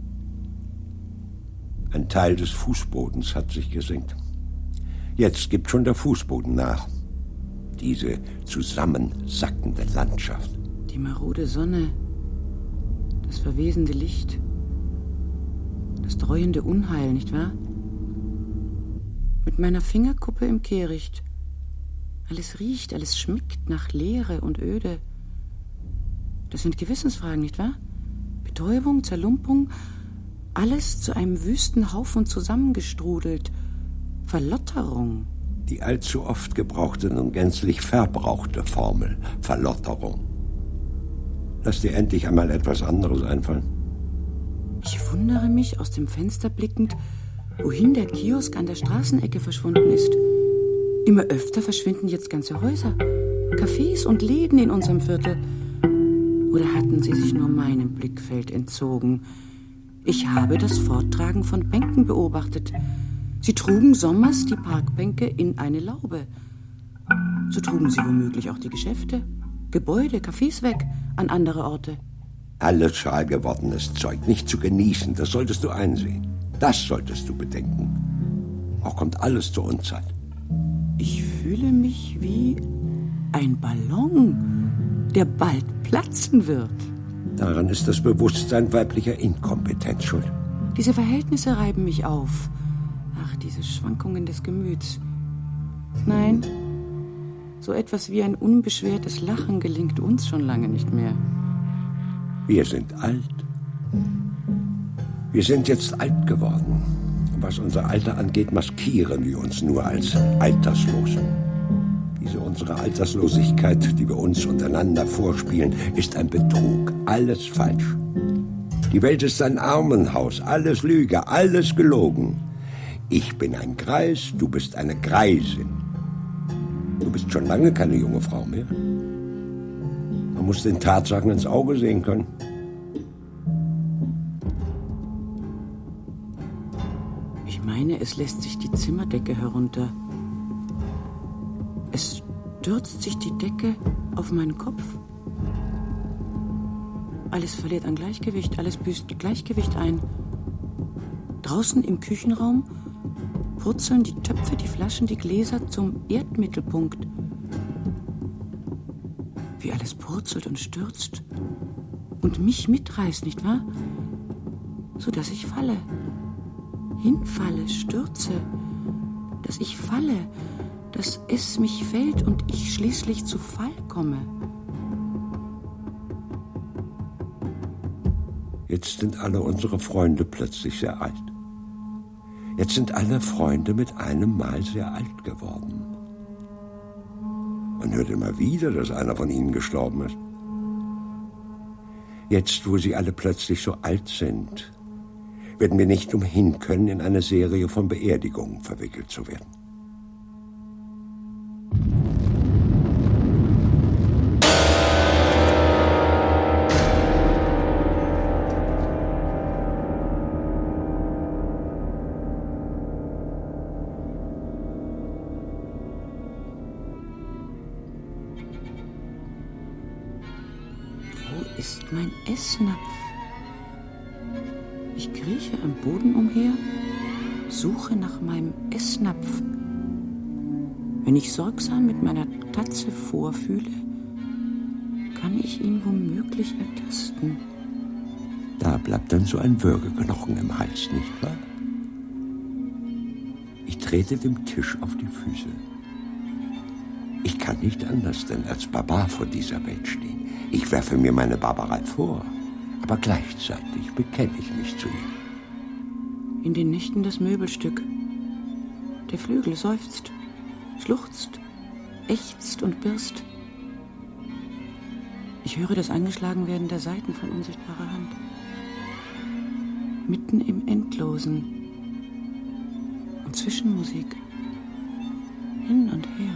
Ein Teil des Fußbodens hat sich gesenkt. Jetzt gibt schon der Fußboden nach. Diese zusammensackende Landschaft. Die marode Sonne, das verwesende Licht, das dreuende Unheil, nicht wahr? Mit meiner Fingerkuppe im Kehricht. Alles riecht, alles schmeckt nach Leere und Öde. Das sind Gewissensfragen, nicht wahr? Betäubung, Zerlumpung, alles zu einem wüsten Haufen zusammengestrudelt. Verlotterung. Die allzu oft gebrauchte und gänzlich verbrauchte Formel Verlotterung. Lass dir endlich einmal etwas anderes einfallen. Ich wundere mich, aus dem Fenster blickend, wohin der Kiosk an der Straßenecke verschwunden ist. Immer öfter verschwinden jetzt ganze Häuser, Cafés und Läden in unserem Viertel. Oder hatten sie sich nur meinem Blickfeld entzogen? Ich habe das Forttragen von Bänken beobachtet. Sie trugen sommers die Parkbänke in eine Laube. So trugen sie womöglich auch die Geschäfte, Gebäude, Cafés weg an andere Orte. Alles schal gewordenes Zeug nicht zu genießen, das solltest du einsehen. Das solltest du bedenken. Auch kommt alles zur Unzeit. Ich fühle mich wie ein Ballon, der bald platzen wird. Daran ist das Bewusstsein weiblicher Inkompetenz schuld. Diese Verhältnisse reiben mich auf. Ach, diese Schwankungen des Gemüts. Nein, so etwas wie ein unbeschwertes Lachen gelingt uns schon lange nicht mehr. Wir sind alt. Wir sind jetzt alt geworden. Was unser Alter angeht, maskieren wir uns nur als alterslos. Diese unsere Alterslosigkeit, die wir uns untereinander vorspielen, ist ein Betrug. Alles falsch. Die Welt ist ein Armenhaus. Alles Lüge, alles gelogen. Ich bin ein Greis, du bist eine Greisin. Du bist schon lange keine junge Frau mehr. Man muss den Tatsachen ins Auge sehen können. Ich meine, es lässt sich die Zimmerdecke herunter. Es stürzt sich die Decke auf meinen Kopf. Alles verliert an Gleichgewicht, alles büßt Gleichgewicht ein. Draußen im Küchenraum purzeln die Töpfe, die Flaschen, die Gläser zum Erdmittelpunkt. Wie alles purzelt und stürzt und mich mitreißt, nicht wahr? So dass ich falle. hinfalle, stürze, dass ich falle, dass es mich fällt und ich schließlich zu Fall komme. Jetzt sind alle unsere Freunde plötzlich sehr alt. Jetzt sind alle Freunde mit einem Mal sehr alt geworden. Man hört immer wieder, dass einer von ihnen gestorben ist. Jetzt, wo sie alle plötzlich so alt sind, werden wir nicht umhin können, in eine Serie von Beerdigungen verwickelt zu werden. Ist mein Essnapf. Ich krieche am Boden umher, suche nach meinem Essnapf. Wenn ich sorgsam mit meiner Tatze vorfühle, kann ich ihn womöglich ertasten. Da bleibt dann so ein Würgeknochen im Hals, nicht wahr? Ich trete dem Tisch auf die Füße. Ich kann nicht anders denn als Barbar vor dieser Welt stehen. Ich werfe mir meine Barbarei vor, aber gleichzeitig bekenne ich mich zu ihr. In den Nächten das Möbelstück. Der Flügel seufzt, schluchzt, ächzt und birst. Ich höre das Eingeschlagenwerden der Saiten von unsichtbarer Hand. Mitten im Endlosen und Zwischenmusik. Hin und her.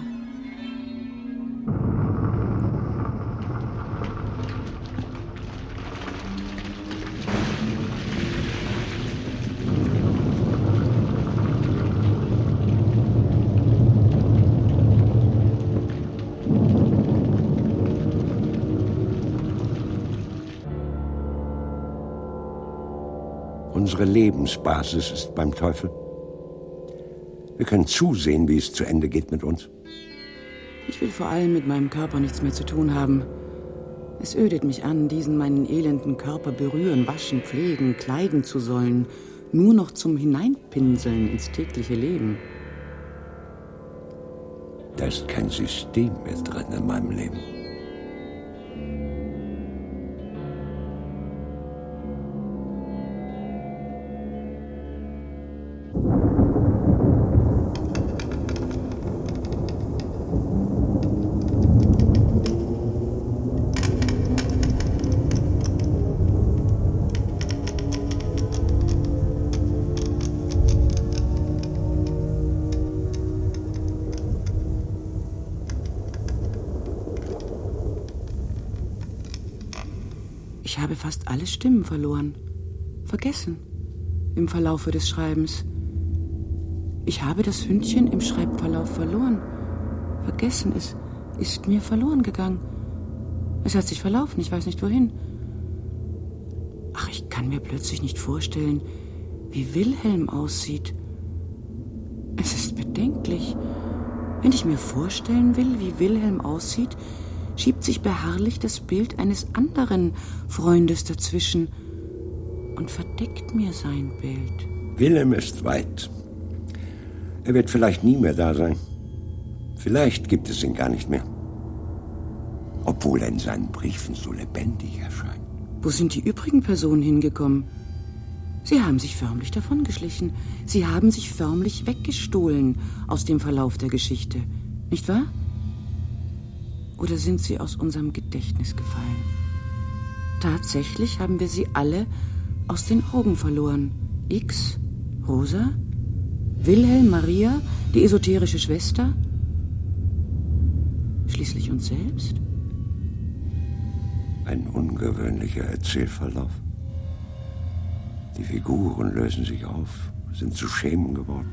Unsere Lebensbasis ist beim Teufel. Wir können zusehen, wie es zu Ende geht mit uns. Ich will vor allem mit meinem Körper nichts mehr zu tun haben. Es ödet mich an, diesen meinen elenden Körper berühren, waschen, pflegen, kleiden zu sollen, nur noch zum Hineinpinseln ins tägliche Leben. Da ist kein System mehr drin in meinem Leben. Ich habe fast alle Stimmen verloren, vergessen im Verlaufe des Schreibens. Ich habe das Hündchen im Schreibverlauf verloren, vergessen, es ist mir verloren gegangen. Es hat sich verlaufen, ich weiß nicht wohin. Ach, ich kann mir plötzlich nicht vorstellen, wie Wilhelm aussieht. Es ist bedenklich. Wenn ich mir vorstellen will, wie Wilhelm aussieht, schiebt sich beharrlich das Bild eines anderen Freundes dazwischen und verdeckt mir sein Bild. Wilhelm ist weit. Er wird vielleicht nie mehr da sein. Vielleicht gibt es ihn gar nicht mehr. Obwohl er in seinen Briefen so lebendig erscheint. Wo sind die übrigen Personen hingekommen? Sie haben sich förmlich davongeschlichen. Sie haben sich förmlich weggestohlen aus dem Verlauf der Geschichte. Nicht wahr? Oder sind sie aus unserem Gedächtnis gefallen? Tatsächlich haben wir sie alle aus den Augen verloren. X, Rosa, Wilhelm, Maria, die esoterische Schwester, schließlich uns selbst. Ein ungewöhnlicher Erzählverlauf. Die Figuren lösen sich auf, sind zu Schemen geworden.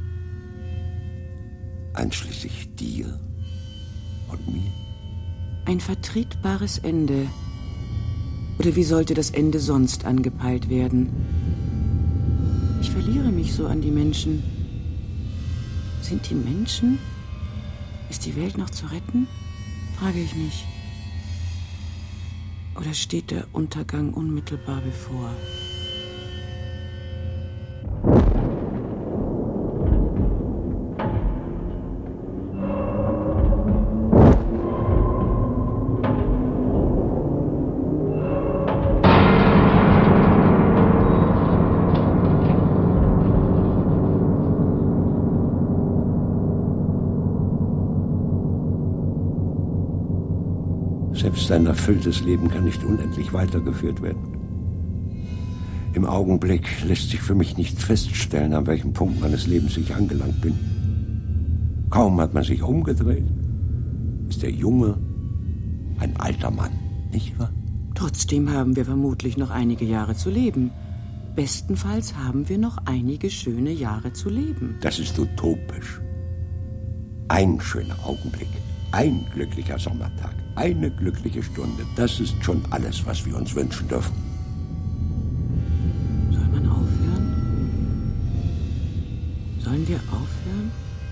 Einschließlich dir und mir. Ein vertretbares Ende. Oder wie sollte das Ende sonst angepeilt werden? Ich verliere mich so an die Menschen. Sind die Menschen? Ist die Welt noch zu retten? Frage ich mich. Oder steht der Untergang unmittelbar bevor? Selbst ein erfülltes Leben kann nicht unendlich weitergeführt werden. Im Augenblick lässt sich für mich nicht feststellen, an welchem Punkt meines Lebens ich angelangt bin. Kaum hat man sich umgedreht, ist der Junge ein alter Mann, nicht wahr? Trotzdem haben wir vermutlich noch einige Jahre zu leben. Bestenfalls haben wir noch einige schöne Jahre zu leben. Das ist utopisch. Ein schöner Augenblick, ein glücklicher Sommertag, eine glückliche Stunde, das ist schon alles, was wir uns wünschen dürfen. Soll man aufhören? Sollen wir aufhören?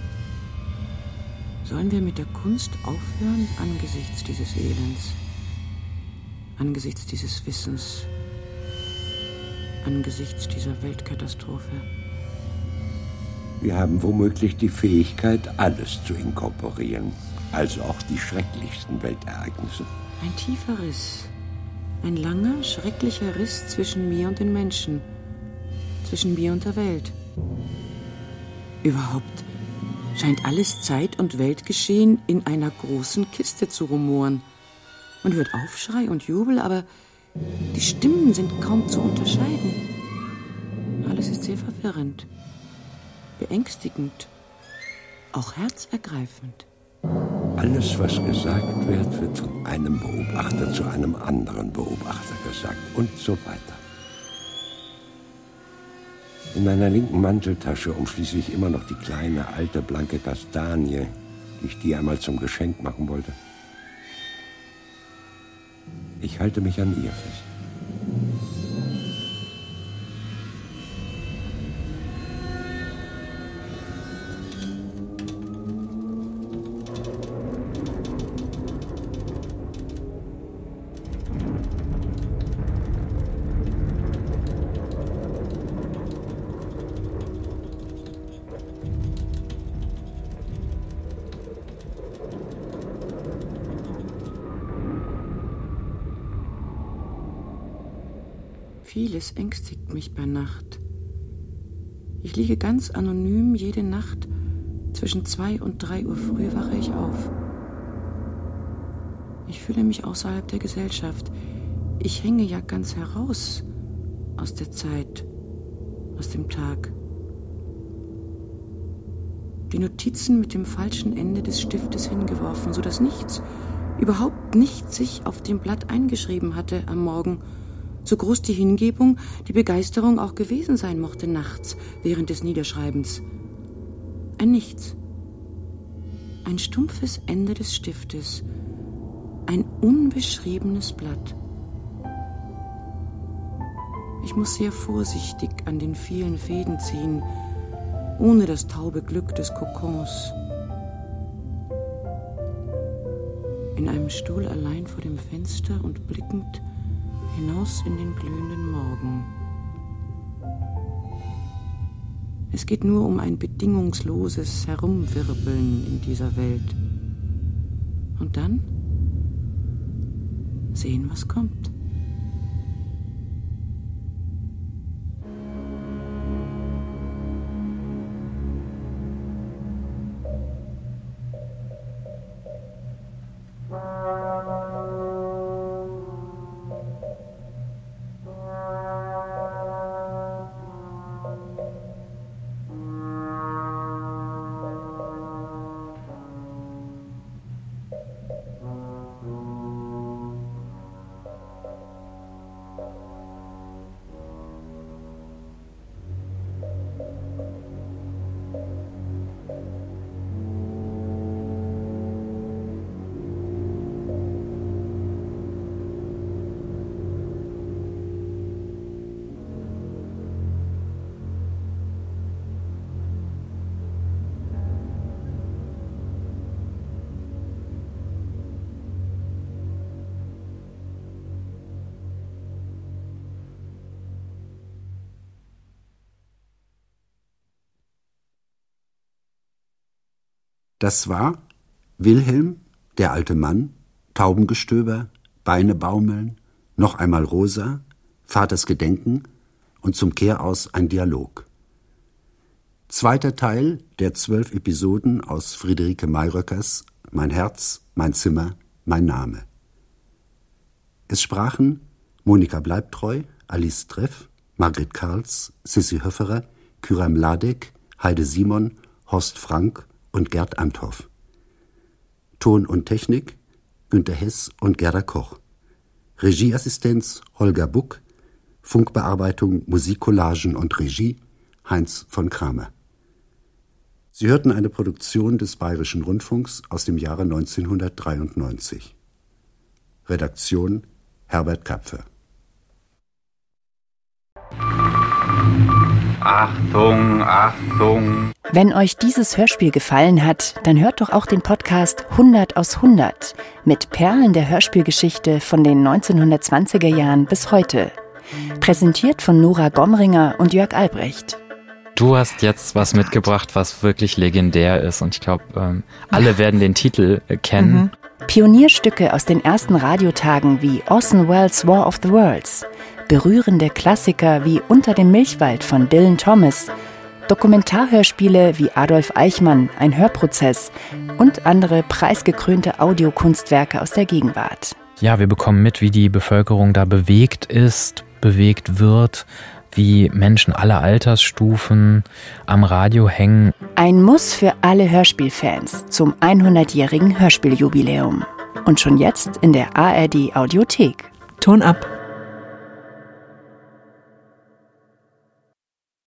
Sollen wir mit der Kunst aufhören angesichts dieses Elends, angesichts dieses Wissens, angesichts dieser Weltkatastrophe? Wir haben womöglich die Fähigkeit, alles zu inkorporieren, also auch die schrecklichsten Weltereignisse. Ein tiefer Riss, ein langer, schrecklicher Riss zwischen mir und den Menschen, zwischen mir und der Welt. Überhaupt scheint alles Zeit- und Weltgeschehen in einer großen Kiste zu rumoren. Man hört Aufschrei und Jubel, aber die Stimmen sind kaum zu unterscheiden. Alles ist sehr verwirrend, beängstigend, auch herzergreifend. Alles, was gesagt wird von einem Beobachter zu einem anderen Beobachter gesagt und so weiter. In meiner linken Manteltasche umschließe ich immer noch die kleine, alte, blanke Kastanie, die ich dir einmal zum Geschenk machen wollte. Ich halte mich an ihr fest. Vieles ängstigt mich bei Nacht. Ich liege ganz anonym jede Nacht. Zwischen 2 und 3 Uhr früh wache ich auf. Ich fühle mich außerhalb der Gesellschaft. Ich hänge ja ganz heraus aus der Zeit, aus dem Tag. Die Notizen mit dem falschen Ende des Stiftes hingeworfen, sodass nichts, überhaupt nichts sich auf dem Blatt eingeschrieben hatte am Morgen. So groß die Hingebung, die Begeisterung auch gewesen sein mochte nachts, während des Niederschreibens. Ein Nichts. Ein stumpfes Ende des Stiftes. Ein unbeschriebenes Blatt. Ich muss sehr vorsichtig an den vielen Fäden ziehen, ohne das taube Glück des Kokons. In einem Stuhl allein vor dem Fenster und blickend hinaus in den glühenden Morgen. Es geht nur um ein bedingungsloses Herumwirbeln in dieser Welt. Und dann sehen, was kommt. Das war Wilhelm, der alte Mann, Taubengestöber, Beine baumeln, noch einmal Rosa, Vaters Gedenken und zum Kehraus ein Dialog. Zweiter Teil der 12 Episoden aus Friederike Mayröckers Mein Herz, mein Zimmer, mein Name. Es sprachen Monika Bleibtreu, Alice Treff, Margret Karls, Sissi Höfferer, Kyra Mladek, Heide Simon, Horst Frank und Gerd Anthoff. Ton und Technik Günter Hess und Gerda Koch. Regieassistenz Holger Buck. Funkbearbeitung, Musikcollagen und Regie Heinz von Kramer. Sie hörten eine Produktion des Bayerischen Rundfunks aus dem Jahre 1993. Redaktion Herbert Kapfer. Achtung, Achtung! Wenn euch dieses Hörspiel gefallen hat, dann hört doch auch den Podcast 100 aus 100 mit Perlen der Hörspielgeschichte von den 1920er Jahren bis heute. Präsentiert von Nora Gomringer und Jörg Albrecht. Du hast jetzt was mitgebracht, was wirklich legendär ist und ich glaube, alle werden den Titel kennen. Pionierstücke aus den ersten Radiotagen wie Orson Welles' War of the Worlds, berührende Klassiker wie Unter dem Milchwald von Dylan Thomas, Dokumentarhörspiele wie Adolf Eichmann, ein Hörprozess und andere preisgekrönte Audiokunstwerke aus der Gegenwart. Ja, wir bekommen mit, wie die Bevölkerung da bewegt wird, wie Menschen aller Altersstufen am Radio hängen. Ein Muss für alle Hörspielfans zum 100-jährigen Hörspieljubiläum. Und schon jetzt in der ARD Audiothek. Ton ab.